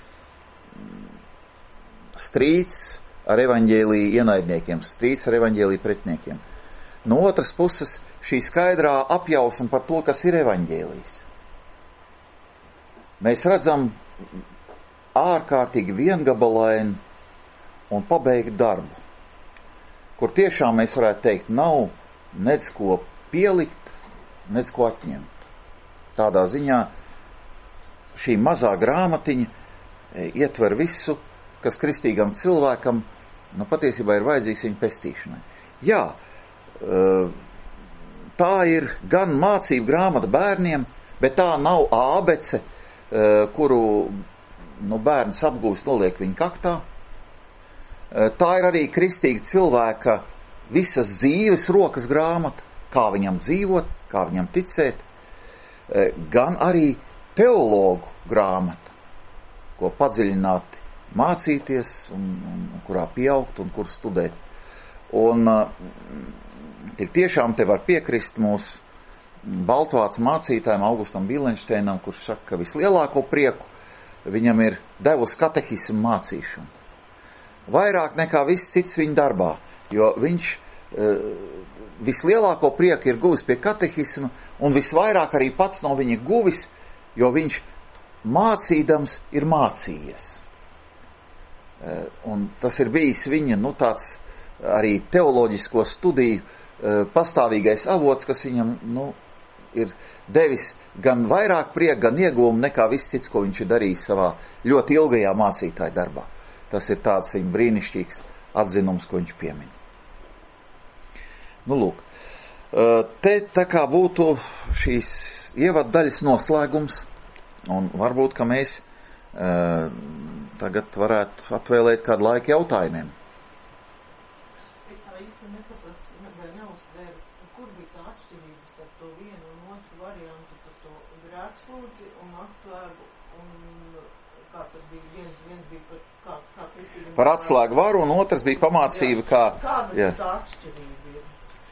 Strīds ar evaņģēliju ienaidniekiem, strīds ar evaņģēliju pretniekiem. No otras puses šī skaidrā apjausma par to, kas ir evaņģēlijs. Mēs redzam ārkārtīgi viengabalainu un pabeigt darbu, kur tiešām mēs varētu teikt, nav nec ko pielikt, nec ko atņemt. Tādā ziņā šī mazā grāmatiņa ietver visu, kas kristīgam cilvēkam, nu, patiesībā ir vajadzīgs viņa pestīšanai. Jā, tā ir gan mācību grāmata bērniem, bet tā nav ābece, kuru nu, bērns apgūst, noliek viņa kaktā. Tā ir arī kristīga cilvēka visas dzīves rokas grāmata, kā viņam dzīvot, kā viņam ticēt, gan arī teologu grāmata, ko padziļināti mācīties, un, un kurā pieaugt un kur studēt. Un tik tiešām te var piekrist mūsu baltvācu mācītājiem Augustam Bīlenšteinam, kurš saka, ka vislielāko prieku viņam ir devusi katehismu mācīšanu. Vairāk nekā viss cits viņa darbā, jo viņš e, vislielāko prieku ir guvis pie katehisma un visvairāk arī pats no viņa guvis, jo viņš mācīdams ir mācījies. E, un tas ir bijis viņa, nu, tāds arī teoloģisko studiju e, pastāvīgais avots, kas viņam, nu, ir devis gan vairāk prieka, gan iegūmu nekā viss cits, ko viņš ir darījis savā ļoti ilgajā mācītāja darbā. Tas ir tāds viņa brīnišķīgs atzinums, ko viņš piemin. Nu, lūk, te tā kā būtu šīs ievaddaļas noslēgums, un varbūt, ka mēs tagad varētu atvēlēt kādu laiku jautājumiem. Par atslēgu varu, un otrs bija pamācība, kā... Kāda jā. Tā atšķirība ir?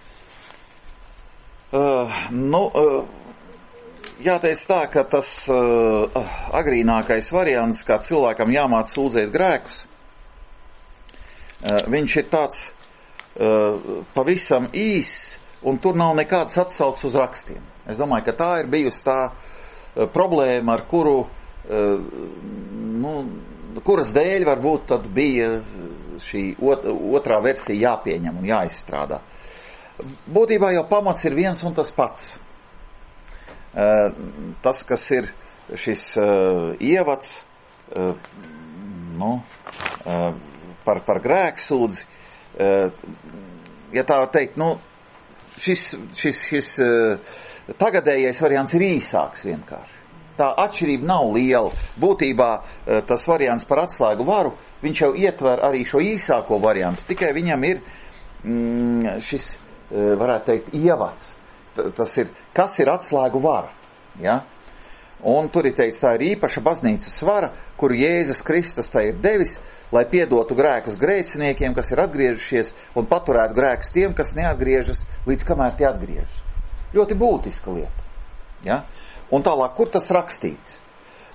Uh, nu, uh, jāteic tā, ka tas uh, agrīnākais variants, kā cilvēkam jāmāc sūdzēt grēkus, uh, viņš ir tāds uh, pavisam īss, un tur nav nekādas atsauces uz rakstiem. Es domāju, ka tā ir bijusi tā uh, problēma, ar kuru, uh, nu, kuras dēļ varbūt tad bija šī ot, otrā versija jāpieņem un jāizstrādā. Būtībā jau pamats ir viens un tas pats. Tas, kas ir šis ievads, nu, par, par grēksūdzi, ja tā var teikt, nu, šis, šis, šis tagadējais variants ir īsāks vienkārši. Tā atšķirība nav liela. Būtībā tas variants par atslēgu varu, viņš jau ietver arī šo īsāko variantu, tikai viņam ir mm, šis, varētu teikt, ievads. Tas ir, kas ir atslēgu vara. Ja? Un tur ir teikts, tā ir īpaša baznīcas vara, kuru Jēzus Kristus tā ir devis, lai piedotu grēkus grēciniekiem, kas ir atgriežušies, un paturētu grēkus tiem, kas neatgriežas, līdz kamēr tie atgriežas. Ļoti būtiska lieta. Ja? Un tālāk, kur tas rakstīts?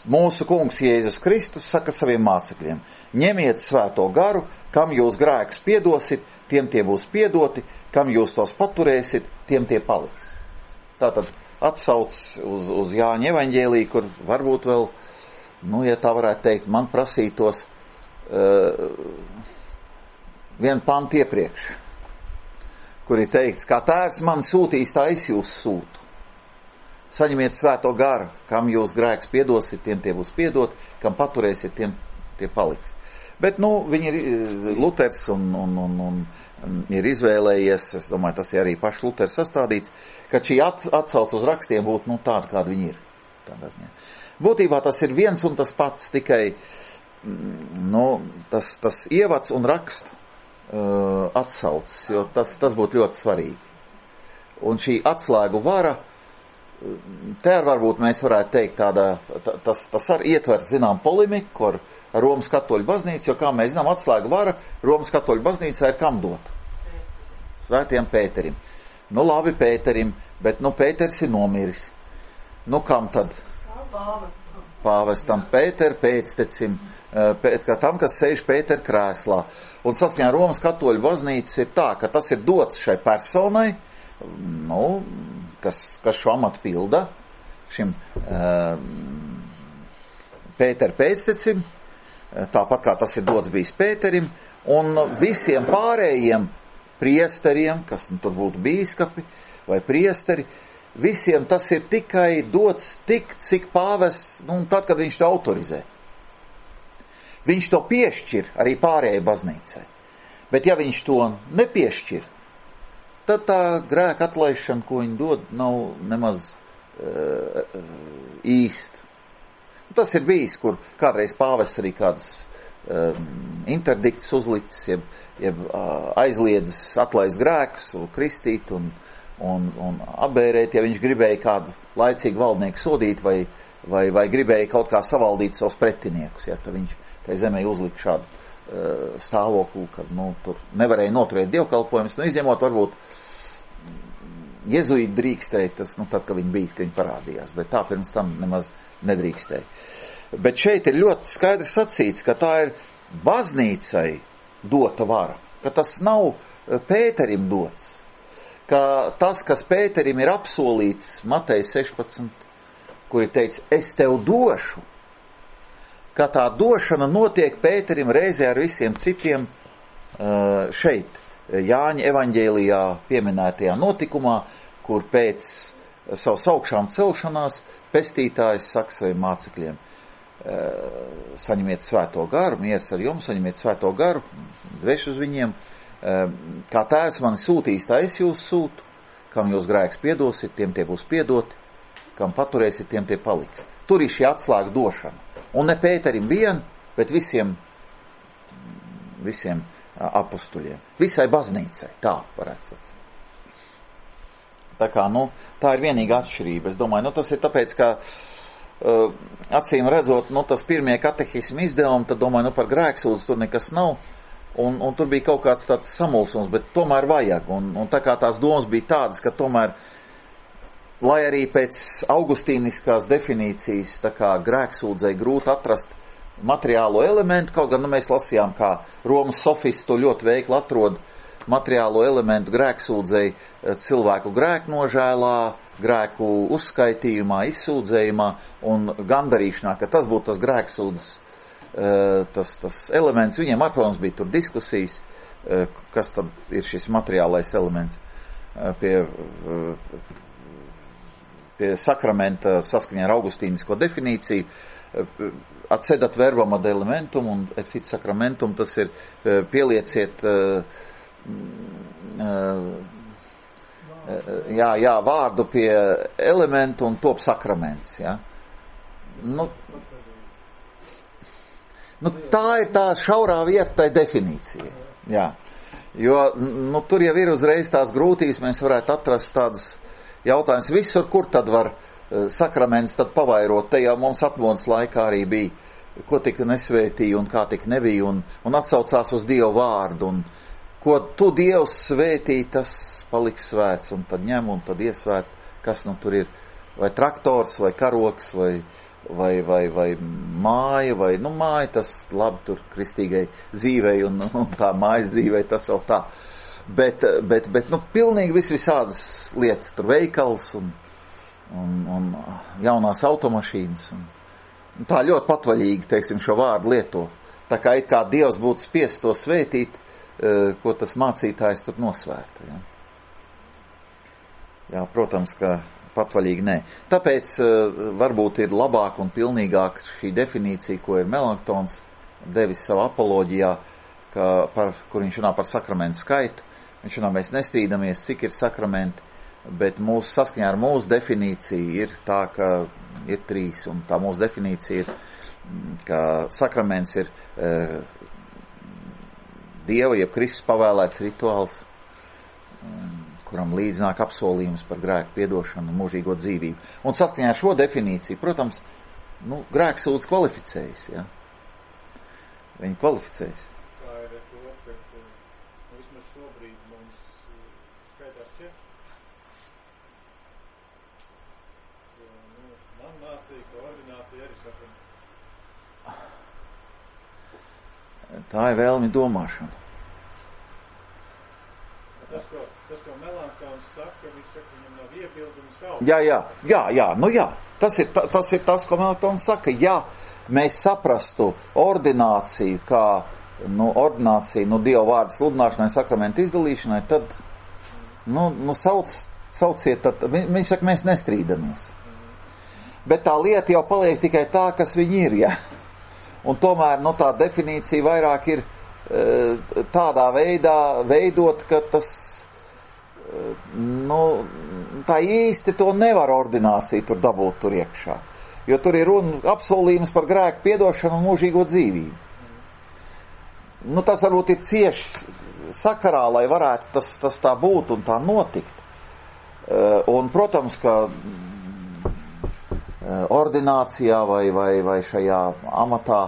Mūsu kungs Jēzus Kristus saka saviem mācekļiem: ņemiet svēto garu, kam jūs grēkus piedosit, tiem tie būs piedoti, kam jūs tos paturēsit, tiem tie paliks. Tātad atsauc uz, uz Jāņa evaņģēliju, kur varbūt vēl, nu, ja tā varētu teikt, man prasītos uh, vienu pantu iepriekš, kur ir teikts, kā tēvs man sūtīs, tā es jūs sūtu. Saņemiet svēto garu, kam jūs grēkus piedosit, tiem tie būs piedot, kam paturēsiet, tiem tie paliks. Bet, nu, viņi ir Luters un, un, un, un ir izvēlējies, es domāju, tas ir arī pašs Luters sastādīts, ka šī at, atsauc uz rakstiem būtu, nu, tāda, kāda viņi ir. Tādā ziņā. Būtībā tas ir viens un tas pats, tikai, nu, tas, tas ievads un rakstu uh, atsauc, jo tas, tas būtu ļoti svarīgi. Un šī atslēgu vara, te ar varbūt mēs varētu teikt tādā, tas, tas arī ietver, zinām, polemiku ar, ar Romas katoļu baznīcu, jo, kā mēs zinām, atslēgu vara Romas katoļu baznīcā ir kam dot? Svētajam Pēterim. Nu, labi Pēterim, bet, nu, Pēters ir nomiris. Nu, kam tad? Pāvestam. Pāvestam, Pēter pēctecim, pēt, kā tam, kas sēž Pēter krēslā. Un saskaņā Romas katoļu baznīca ir tā, ka tas ir dots šai personai, nu, kas, kas šo amatu pilda, šim uh, Pēter pēctecim, tāpat kā tas ir dots bijis Pēterim, un visiem pārējiem priesteriem, kas nu, tur būtu bīskapi vai priesteri, visiem tas ir tikai dots tik, cik pāvests, nu, tad, kad viņš to autorizē. Viņš to piešķir arī pārējai baznīcai. Bet ja viņš to nepiešķir, tad tā grēka atlaišana, ko viņi dod, nav nemaz uh, īsta. Tas ir bijis, kur kādreiz pāvests arī kādas um, interdikts uzlicis, jeb, jeb uh, aizliedzis atlaist grēkus, kristīt un, un, un abērēt, ja viņš gribēja kādu laicīgu valdnieku sodīt vai, vai, vai gribēja kaut kā savaldīt savus pretiniekus. Ja, tad viņš tai zemē uzlika šādu uh, stāvokli, kad nu, tur nevarēja noturēt dievkalpojumus, nu, izņemot varbūt jezuīti drīkstēja, tas, nu, tad, kad viņi bija, ka viņi parādījās, bet tā pirms tam nemaz nedrīkstēja. Bet šeit ir ļoti skaidrs sacīts, ka tā ir baznīcai dota vara, ka tas nav Pēterim dots, ka tas, kas Pēterim ir apsolīts Mateja sešpadsmit, kur ir teicis, es tev došu, ka tā došana notiek Pēterim reizē ar visiem citiem šeit, Jāņa evaņģēlijā pieminētajā notikumā, kur pēc savas augšām celšanās pestītājs saka saviem mācekļiem, saņemiet svēto garu, miers ar jums, saņemiet svēto garu, dveš uz viņiem, kā tēvs mani sūtīs, tā es jūs sūtu, kam jūs grēks piedosit, tiem tie būs piedoti, kam paturēsit, tiem tie paliks. Tur ir šī atslēga došana. Un ne Pēterim vien, bet visiem, visiem apostuļiem. Visai baznīcai, tā varētu sacīt. Tā kā, nu, tā ir vienīga atšķirība. Es domāju, nu, tas ir tāpēc, ka uh, acīm redzot, nu, tas pirmie katehismu izdevumi, tad domāju, nu, par grēksūdzi tur nekas nav, un, un tur bija kaut kāds tāds samulsums, bet tomēr vajag, un, un tā kā tās domas bija tādas, ka tomēr, lai arī pēc augustīniskās definīcijas, tā kā grēksūdzei grūti atrast materiālo elementu, kaut gan nu, mēs lasījām, kā Romas sofisti to ļoti veikli atrod materiālo elementu grēksūdzei cilvēku grēku nožēlā, grēku uzskaitījumā, izsūdzējumā un gandarīšanā, ka tas būtu tas grēksūdzes, tas, tas elements. Viņiem ar, protams, bija tur diskusijas, kas tad ir šis materiālais elements pie, pie sakramenta saskaņā ar augustīnisko definīciju. Ad sedat verbam ad elementum un et fit sacramentum, tas ir pielieciet uh, uh, jā, jā, vārdu pie elementu un top sakraments, jā. Nu, nu, tā ir tā šaurā vieta, tai definīcija, jā. Jo, nu, tur jau ir uzreiz tās grūtības, mēs varētu atrast tādas jautājumas visur, kur tad var sakraments tad pavairot. Te jau mums atmodas laikā arī bija, ko tik nesvētīja un kā tik nebija, un, un atsaucās uz Dievu vārdu, un ko tu Dievs svētī, tas paliks svēts, un tad ņem un tad iesvēt, kas nu tur ir, vai traktors, vai karoks, vai, vai, vai, vai māja, vai, nu, māja tas labi tur kristīgai dzīvei un, un tā mājas dzīvei, tas vēl tā. Bet, bet, bet, nu, pilnīgi vis visādas lietas, tur veikals un, un, un jaunās automašīnas. Un, un tā ļoti patvaļīgi, teiksim, šo vārdu lieto. Tā kā it kā Dievs būtu spiests to svētīt, ko tas mācītājs tur nosvērta. Ja? Jā, protams, ka patvaļīgi nē. Tāpēc varbūt ir labāk un pilnīgāk šī definīcija, ko ir Melanchtons devis savā apoloģijā, ka par, kur viņš runā par sakramentu skaitu. Viņš runā, mēs nestrīdamies, cik ir sakramenti, bet mūsu saskaņā ar mūsu definīciju ir tā, ka ir trīs, un tā mūsu definīcija ir, ka sakraments ir e, Dieva, jeb Kristus pavēlēts rituāls, kuram līdzināk apsolījums par grēku piedošanu un mūžīgo dzīvību. Un saskaņā ar šo definīciju, protams, nu, grēksūds kvalificējas, ja? Viņi kvalificējas. Kā ir ar to, ka nu, vismaz šobrīd mums skaitās četri. Jo, nu, man nācija, ka ordinācija arī sakam. Tā ir vēlmi domāšana. Tas, ko, tas, ko Melanchtons saka, viņš saka, viņam nav iebildumi savu. Jā, jā, jā, jā, nu jā. Tas ir, tas ir tas, ko Melanchtons saka. Ja mēs saprastu ordināciju kā, nu, ordināciju, nu, Dieva vārda sludināšanai, sakramentu izdalīšanai, tad, nu, nu sauc, sauciet, tad, viņš saka, mēs nestrīdamies. Bet tā lieta jau paliek tikai tā, kas viņi ir, jā. Un tomēr, nu, tā definīcija vairāk ir e, tādā veidā veidot, ka tas, e, nu, tā īsti to nevar ordināciju tur dabūt tur iekšā. Jo tur ir runa apsolījums par grēku piedošanu un mūžīgo dzīvību. Nu, tas varbūt ir cieši sakarā, lai varētu tas, tas tā būt un tā notikt. E, un, protams, ka ordinācijā vai, vai, vai šajā amatā,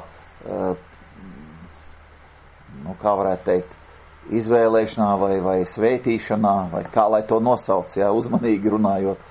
nu, kā varētu teikt, izvēlēšanā vai, vai svētīšanā, vai kā lai to nosauc, jā, uzmanīgi runājot,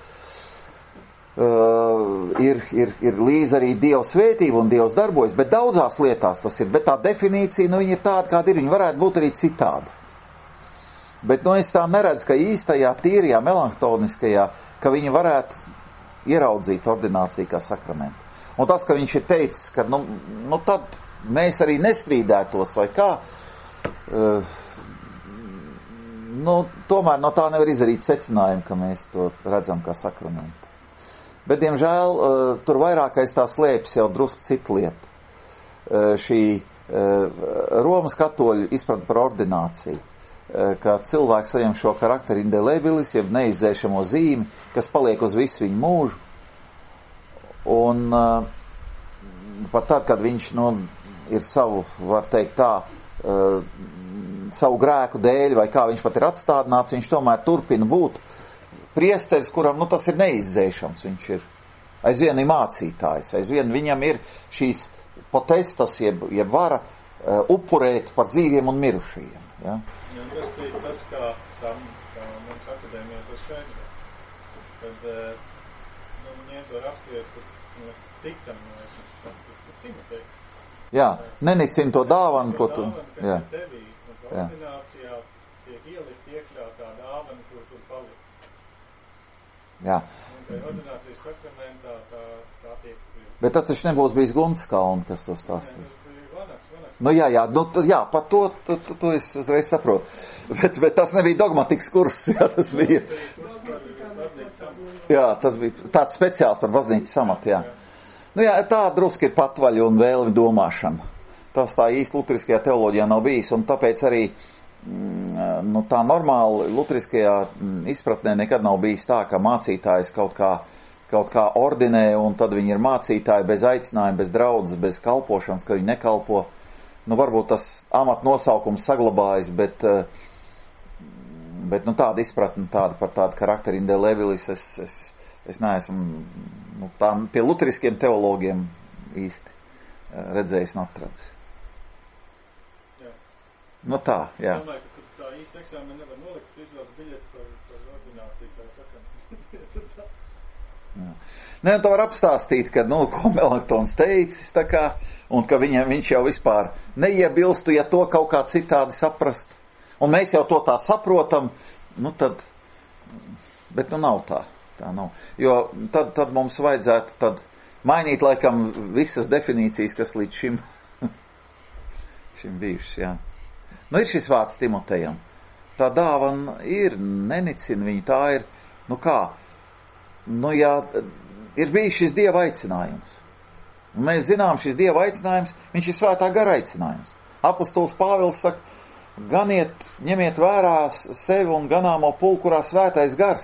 ir, ir, ir līdz arī Dieva svētība un Dievs darbojas, bet daudzās lietās tas ir, bet tā definīcija, nu, viņa ir tāda, kāda ir, viņa varētu būt arī citāda. Bet, nu, es tā neredzu, ka īstajā, tīrajā, melanchtoniskajā, ka viņa varētu ieraudzīt ordināciju kā sakramentu. Un tas, ka viņš ir teicis, ka, nu, nu tad mēs arī nestrīdētos, vai kā, uh, nu, tomēr no tā nevar izdarīt secinājumu, ka mēs to redzam kā sakramentu. Bet, diemžēl, uh, tur vairākais tā slēpjas jau drusku citu lietu. Uh, šī uh, Romas katoļu izpratne par ordināciju, ka cilvēks saņem šo karakteru indelebilis, jeb neizdzēšamo zīmi, kas paliek uz visu viņu mūžu. Un uh, pat tad, kad viņš, nu, ir savu, var teikt tā, uh, savu grēku dēļ, vai kā viņš pat ir atstādināts, viņš tomēr turpina būt priesteris, kuram, nu, tas ir neizdzēšams. Viņš ir aizvien ir mācītājs, aizvien viņam ir šīs potestas, jeb, jeb vara uh, upurēt par dzīviem un mirušajiem. Ja? Ja, tas bija tas, kā, kā, kā mums akadēmijā tas skaidro. Kad, nu, viņiem to rakstījot, ka, nu, tiktam, nu, es tas Timotei. Jā, nenicina to dāvanu, ko tu... Jā. Tevī, un ordinācijā tiek ielikt iekšā tā dāvana, kur tur palikt. Jā. Un tā ordinācijas sakramentā tā, tā tiek... Bet tas taču nebūs bijis Gunts Kalni, kas to stāstīja. Vanaks, vanaks. Nu jā, jā, nu, jā, par to, to, to, to es uzreiz saprotu. Bet, bet tas nebija dogmatikas kurs, jā, tas bija. Jā, tas bija tāds speciāls par baznīcas samatu, jā. Nu jā, tā druski ir patvaļa un vēlmi domāšana. Tas tā īsti luteriskajā teoloģijā nav bijis, un tāpēc arī, nu, tā normāli luteriskajā izpratnē nekad nav bijis tā, ka mācītājs kaut kā, kaut kā ordinē, un tad viņi ir mācītāji bez aicinājuma, bez draudzes, bez kalpošanas, ka viņi nekalpo. Nu, varbūt tas amata nosaukums saglabājas, bet, bet nu, tāda izpratne tāda par tādu karakteru indelebilis, es, es, es neesmu, nu, tā pie luteriskiem teologiem īsti redzējis un atradis. Jā. Nu tā, jā. Es domāju, ka tā īsti eksāmeni nevar nolikt, tu izvēlas biļeti par, par ordināciju, kā sakam. Nē, to var apstāstīt, ka, nu, ko Melaktons teicis, tā kā, un ka viņam, viņš jau vispār neiebilstu, ja to kaut kā citādi saprastu. Un mēs jau to tā saprotam, nu tad, bet nu nav tā, tā nav. Jo tad, tad mums vajadzētu tad mainīt laikam visas definīcijas, kas līdz šim, šim bijušas, jā. Nu, ir šis vārds Timotejam. Tā dāvana ir, nenicina viņu, tā ir, nu kā, nu jā, ir bijis šis Dieva aicinājums. Un mēs zinām, šis Dieva aicinājums, viņš ir svētā gara aicinājums. Apostols Pāvils saka, ganiet, ņemiet vērā sevi un ganāmo pulku, kurā svētais gars.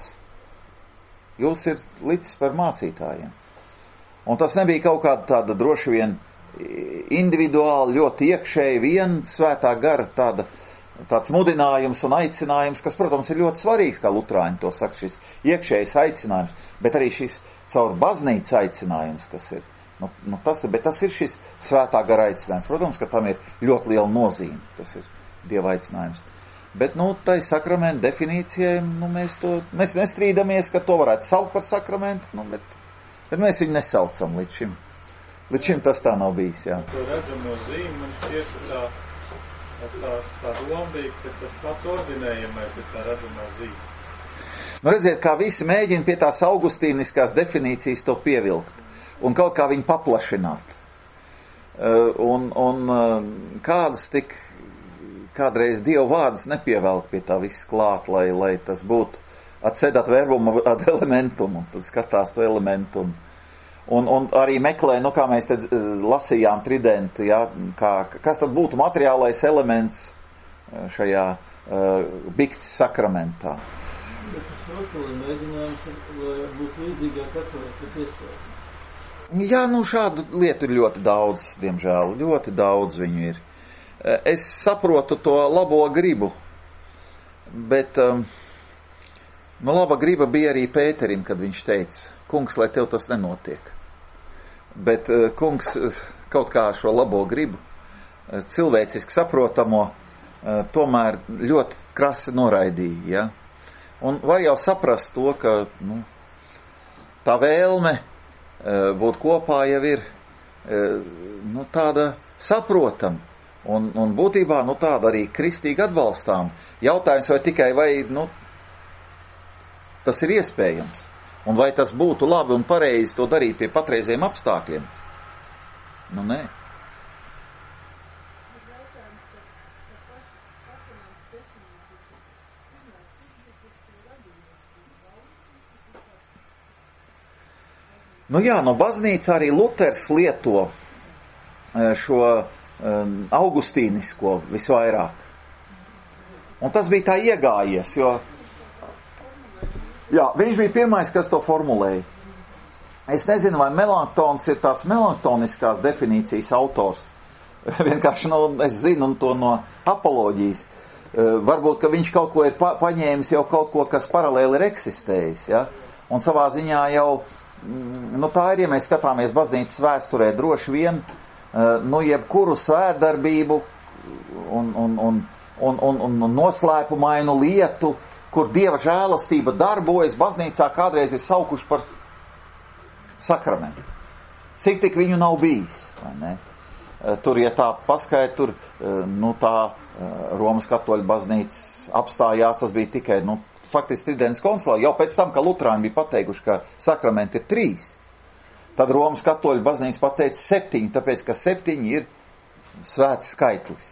Jūs ir licis par mācītājiem. Un tas nebija kaut kāda tāda droši vien individuāli, ļoti iekšēji vien svētā gara tāda, tāds mudinājums un aicinājums, kas, protams, ir ļoti svarīgs, kā lutrāņi to saka, šis iekšējais aicinājums, bet arī šis caur baznīcu aicinājums, kas ir. Nu, nu tas, bet tas ir šis svētā gara aicinājums. Protams, ka tam ir ļoti liela nozīme. Tas ir Dieva aicinājums. Bet, nu, tai sakramentu definīcijai, nu, mēs to, mēs nestrīdamies, ka to varētu saukt par sakramentu, nu, bet, bet mēs viņu nesaucam līdz šim. Līdz šim tas tā nav bijis, jā. To redzamo zīmi, man šķiet, tā, tā, tā doma bija, ka tas pats ordinējamais ir tā redzamā zīme. Nu, redziet, kā visi mēģina pie tās augustīniskās definīcijas to pievilkt un kaut kā viņu paplašināt. Un, un kādas tik kādreiz Dievu vārdus nepievelk pie tā viss klāt, lai, lai tas būtu atsedat verbum ad elementum, un tad skatās to elementu, un, un, un arī meklē, nu kā mēs te lasījām tridentu, ja, kā, kas tad būtu materiālais elements šajā uh, bikts sakramentā. Bet tas atkal mēģinājums, lai būtu līdzīgā katoļa pēc iespējas. Jā, nu šādu lietu ir ļoti daudz, diemžēl, ļoti daudz viņu ir. Es saprotu to labo gribu, bet um, nu, laba griba bija arī Pēterim, kad viņš teica, kungs, lai tev tas nenotiek. Bet uh, kungs kaut kā šo labo gribu, cilvēciski saprotamo, uh, tomēr ļoti krasi noraidīja. Ja? Un var jau saprast to, ka nu, tā vēlme uh, būt kopā jau ir uh, nu, tāda saprotama. Un, un būtībā, nu tāda arī kristīgi atbalstām. Jautājums vai tikai, vai, nu, tas ir iespējams. Un vai tas būtu labi un pareizi to darīt pie patreizējiem apstākļiem? Nu, nē. Nu jā, no baznīca arī Luters lieto šo augustīnisko visvairāk. Un tas bija tā iegājies, jo jā, viņš bija pirmais, kas to formulēja. Es nezinu, vai Melaktons ir tās melaktoniskās definīcijas autors. Vienkārši, nu, es zinu to no apoloģijas. Varbūt, ka viņš kaut ko ir pa- paņēmis jau kaut ko, kas paralēli ir eksistējis, ja? Un savā ziņā jau, nu tā ir, ja mēs skatāmies baznīcas vēsturē, droši vien nu, jebkuru svētdarbību un, un, un, un, un, un noslēpumainu lietu, kur Dieva žēlastība darbojas, baznīcā kādreiz ir saukuši par sakramentu. Cik tik viņu nav bijis, vai ne? Tur, ja tā paskait, tur, nu, tā Romas katoļu baznīcas apstājās, tas bija tikai, nu, faktiski tridents koncilā, jau pēc tam, ka lutrāņi bija pateikuši, ka sakramenti ir trīs. Tad Romas katoļu baznīca pateica septiņi, tāpēc, ka septiņi ir svēts skaitlis.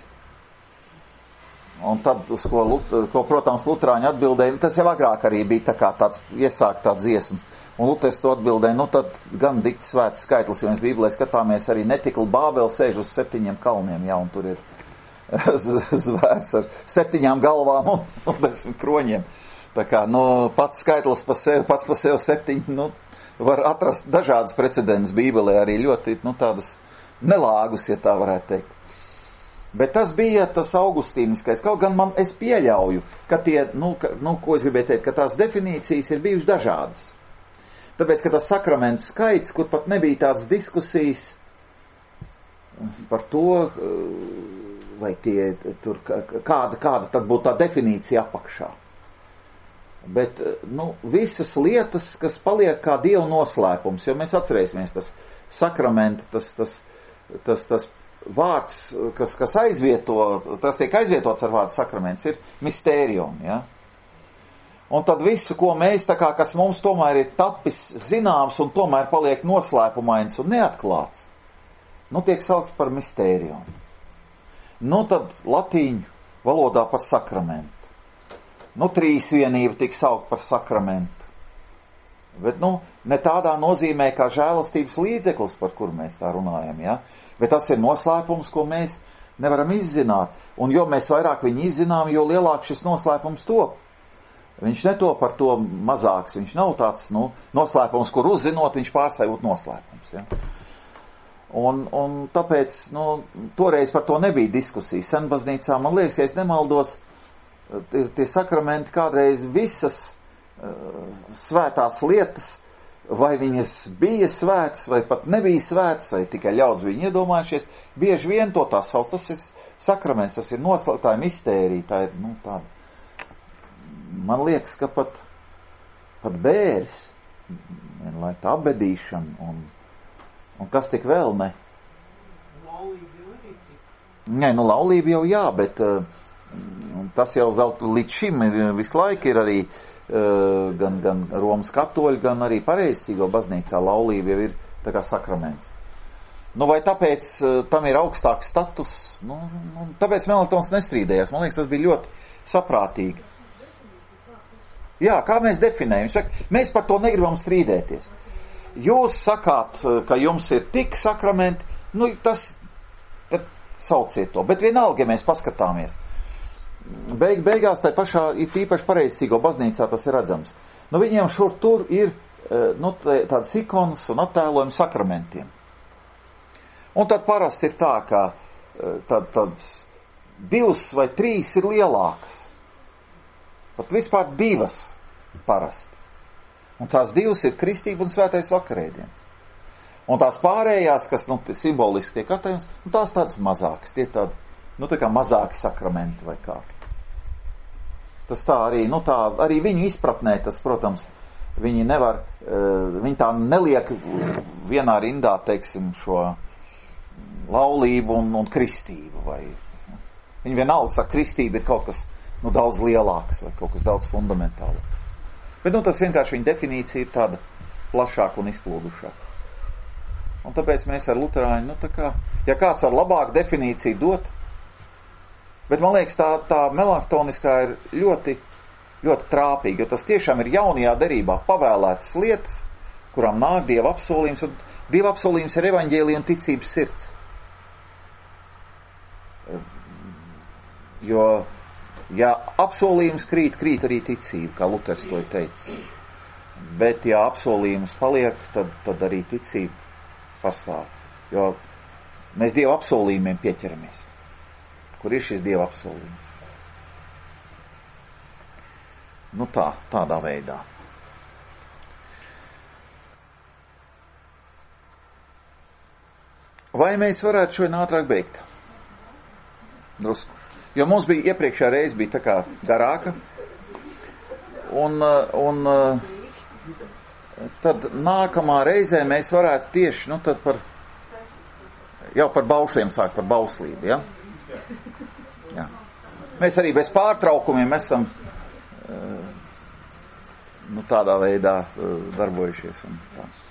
Un tad, uz ko, ko protams, lutrāņi atbildēja, tas jau agrāk arī bija tā kā tāds iesākt tā dziesma. Un Luters to atbildēja, nu tad gan dikts svēts skaitlis, ja mēs Bībelē skatāmies arī netikli Bābeli sēž uz septiņiem kalniem, jā, un tur ir zvērs ar septiņām galvām un, un desmit kroņiem. Tā kā, nu, pats skaitlis pa sevi, pats pa sevi septiņi, nu, var atrast dažādas precedentus Bībelē, arī ļoti, nu, tādus nelāgus, ja tā varētu teikt. Bet tas bija tas augustīniskais. Kaut gan man, es pieļauju, ka tie, nu, ka, nu ko es gribēju teikt, ka tās definīcijas ir bijušas dažādas. Tāpēc, ka tas sakraments skaits, kur pat nebija tādas diskusijas par to, vai tie, tur, kāda, kāda tad būtu tā definīcija apakšā. Bet, nu, visas lietas, kas paliek kā Dieva noslēpums, jo mēs atcerēsimies, tas sakramenti, tas, tas, tas, tas vārds, kas, kas aizvieto, tas tiek aizvietots ar vārdu sakraments, ir mistērijum, ja? Un tad visu, ko mēs, tā kā, kas mums tomēr ir tapis zināms un tomēr paliek noslēpumains un neatklāts, nu, tiek saukts par mistērijum. Nu, tad latīņu valodā par sakramentu. Nu, trīsvienība tiek saukt par sakramentu. Bet, nu, ne tādā nozīmē kā žēlastības līdzeklis, par kuru mēs tā runājam, ja? Bet tas ir noslēpums, ko mēs nevaram izzināt. Un jo mēs vairāk viņu izzinām, jo lielāk šis noslēpums top. Viņš netop par to mazāks, viņš nav tāds, nu, noslēpums, kur uzzinot, viņš pārstāj būt noslēpums, ja? Un, un tāpēc, nu, toreiz par to nebija diskusijas senbaznīcā. Man liekas, ja es nemaldos, tie, tie sakramenti kādreiz visas uh, svētās lietas, vai viņas bija svētas, vai pat nebija svētas, vai tikai ļaudz viņi iedomājušies, bieži vien to tā sauc, tas ir sakraments, tas ir noslēpums, tā ir mistērija, tā ir, nu, tāda. Man liekas, ka pat, pat bēris, lai tā abedīšana un, un kas tik vēl ne. Laulība jau arī tik. Nē, nu laulība jau jā, bet uh, tas jau vēl līdz šim ir, visu laiku ir arī uh, gan, gan Romas katoļi, gan arī pareizcīgo baznīcā laulība jau ir tā kā sakraments. Nu, vai tāpēc uh, tam ir augstāks status? Nu, nu, tāpēc Melanchtons nestrīdējās. Man liekas, tas bija ļoti saprātīgi. Jā, kā mēs definējam? Saka, mēs par to negribam strīdēties. Jūs sakāt, ka jums ir tik sakramenti, nu, tas, tad sauciet to. Bet vienalga, ja mēs paskatāmies. Beig, beigās tai pašā, ir tīpaši pareizcīgo baznīcā tas ir redzams. Nu, viņiem šur tur ir, nu, tādas ikonas un attēlojumi sakramentiem. Un tad parasti ir tā, ka tad, tāds divas vai trīs ir lielākas. Pat vispār divas parasti. Un tās divas ir kristība un svētais vakarēdiens. Un tās pārējās, kas, nu, simboliski tiek attēlotas, nu, tās tādas mazākas. Tie tādi, nu, tā kā mazāki sakramenti vai kā. Tas tā arī, nu, tā, arī viņu izpratnē, tas, protams, viņi nevar, viņi tā neliek vienā rindā, teiksim, šo laulību un, un kristību. Vai, viņi vienalga saka, kristība ir kaut kas, nu, daudz lielāks vai kaut kas daudz fundamentālāks. Bet, nu, tas vienkārši viņa definīcija ir tāda plašāka un izplūdušāka. Un tāpēc mēs ar luterāņu, nu, tā kā, ja kāds var labāku definīciju dot, bet man liekas, tā, tā melanchtoniskā ir ļoti, ļoti trāpīga, jo tas tiešām ir jaunajā derībā pavēlētas lietas, kurām nāk Dieva apsolījums, un Dieva apsolījums ir evaņģēlija un ticības sirds. Jo ja apsolījums krīt, krīt arī ticība, kā Luters to ir teicis. Bet, ja apsolījums paliek, tad, tad arī ticība pastāv. Jo mēs Dieva apsolījumiem pieķeramies. Kur ir šis Dieva apsolījums? Nu tā, tādā veidā. Vai mēs varētu šodien ātrāk beigt? Drusku. Jo mums bija iepriekšējā reize bija tā kā garāka, un, un tad nākamā reizē mēs varētu tieši, nu tad par, jau par baušļiem sākt, par bauslību, ja? Jā. Mēs arī bez pārtraukumiem esam, nu tādā veidā darbojušies un tā.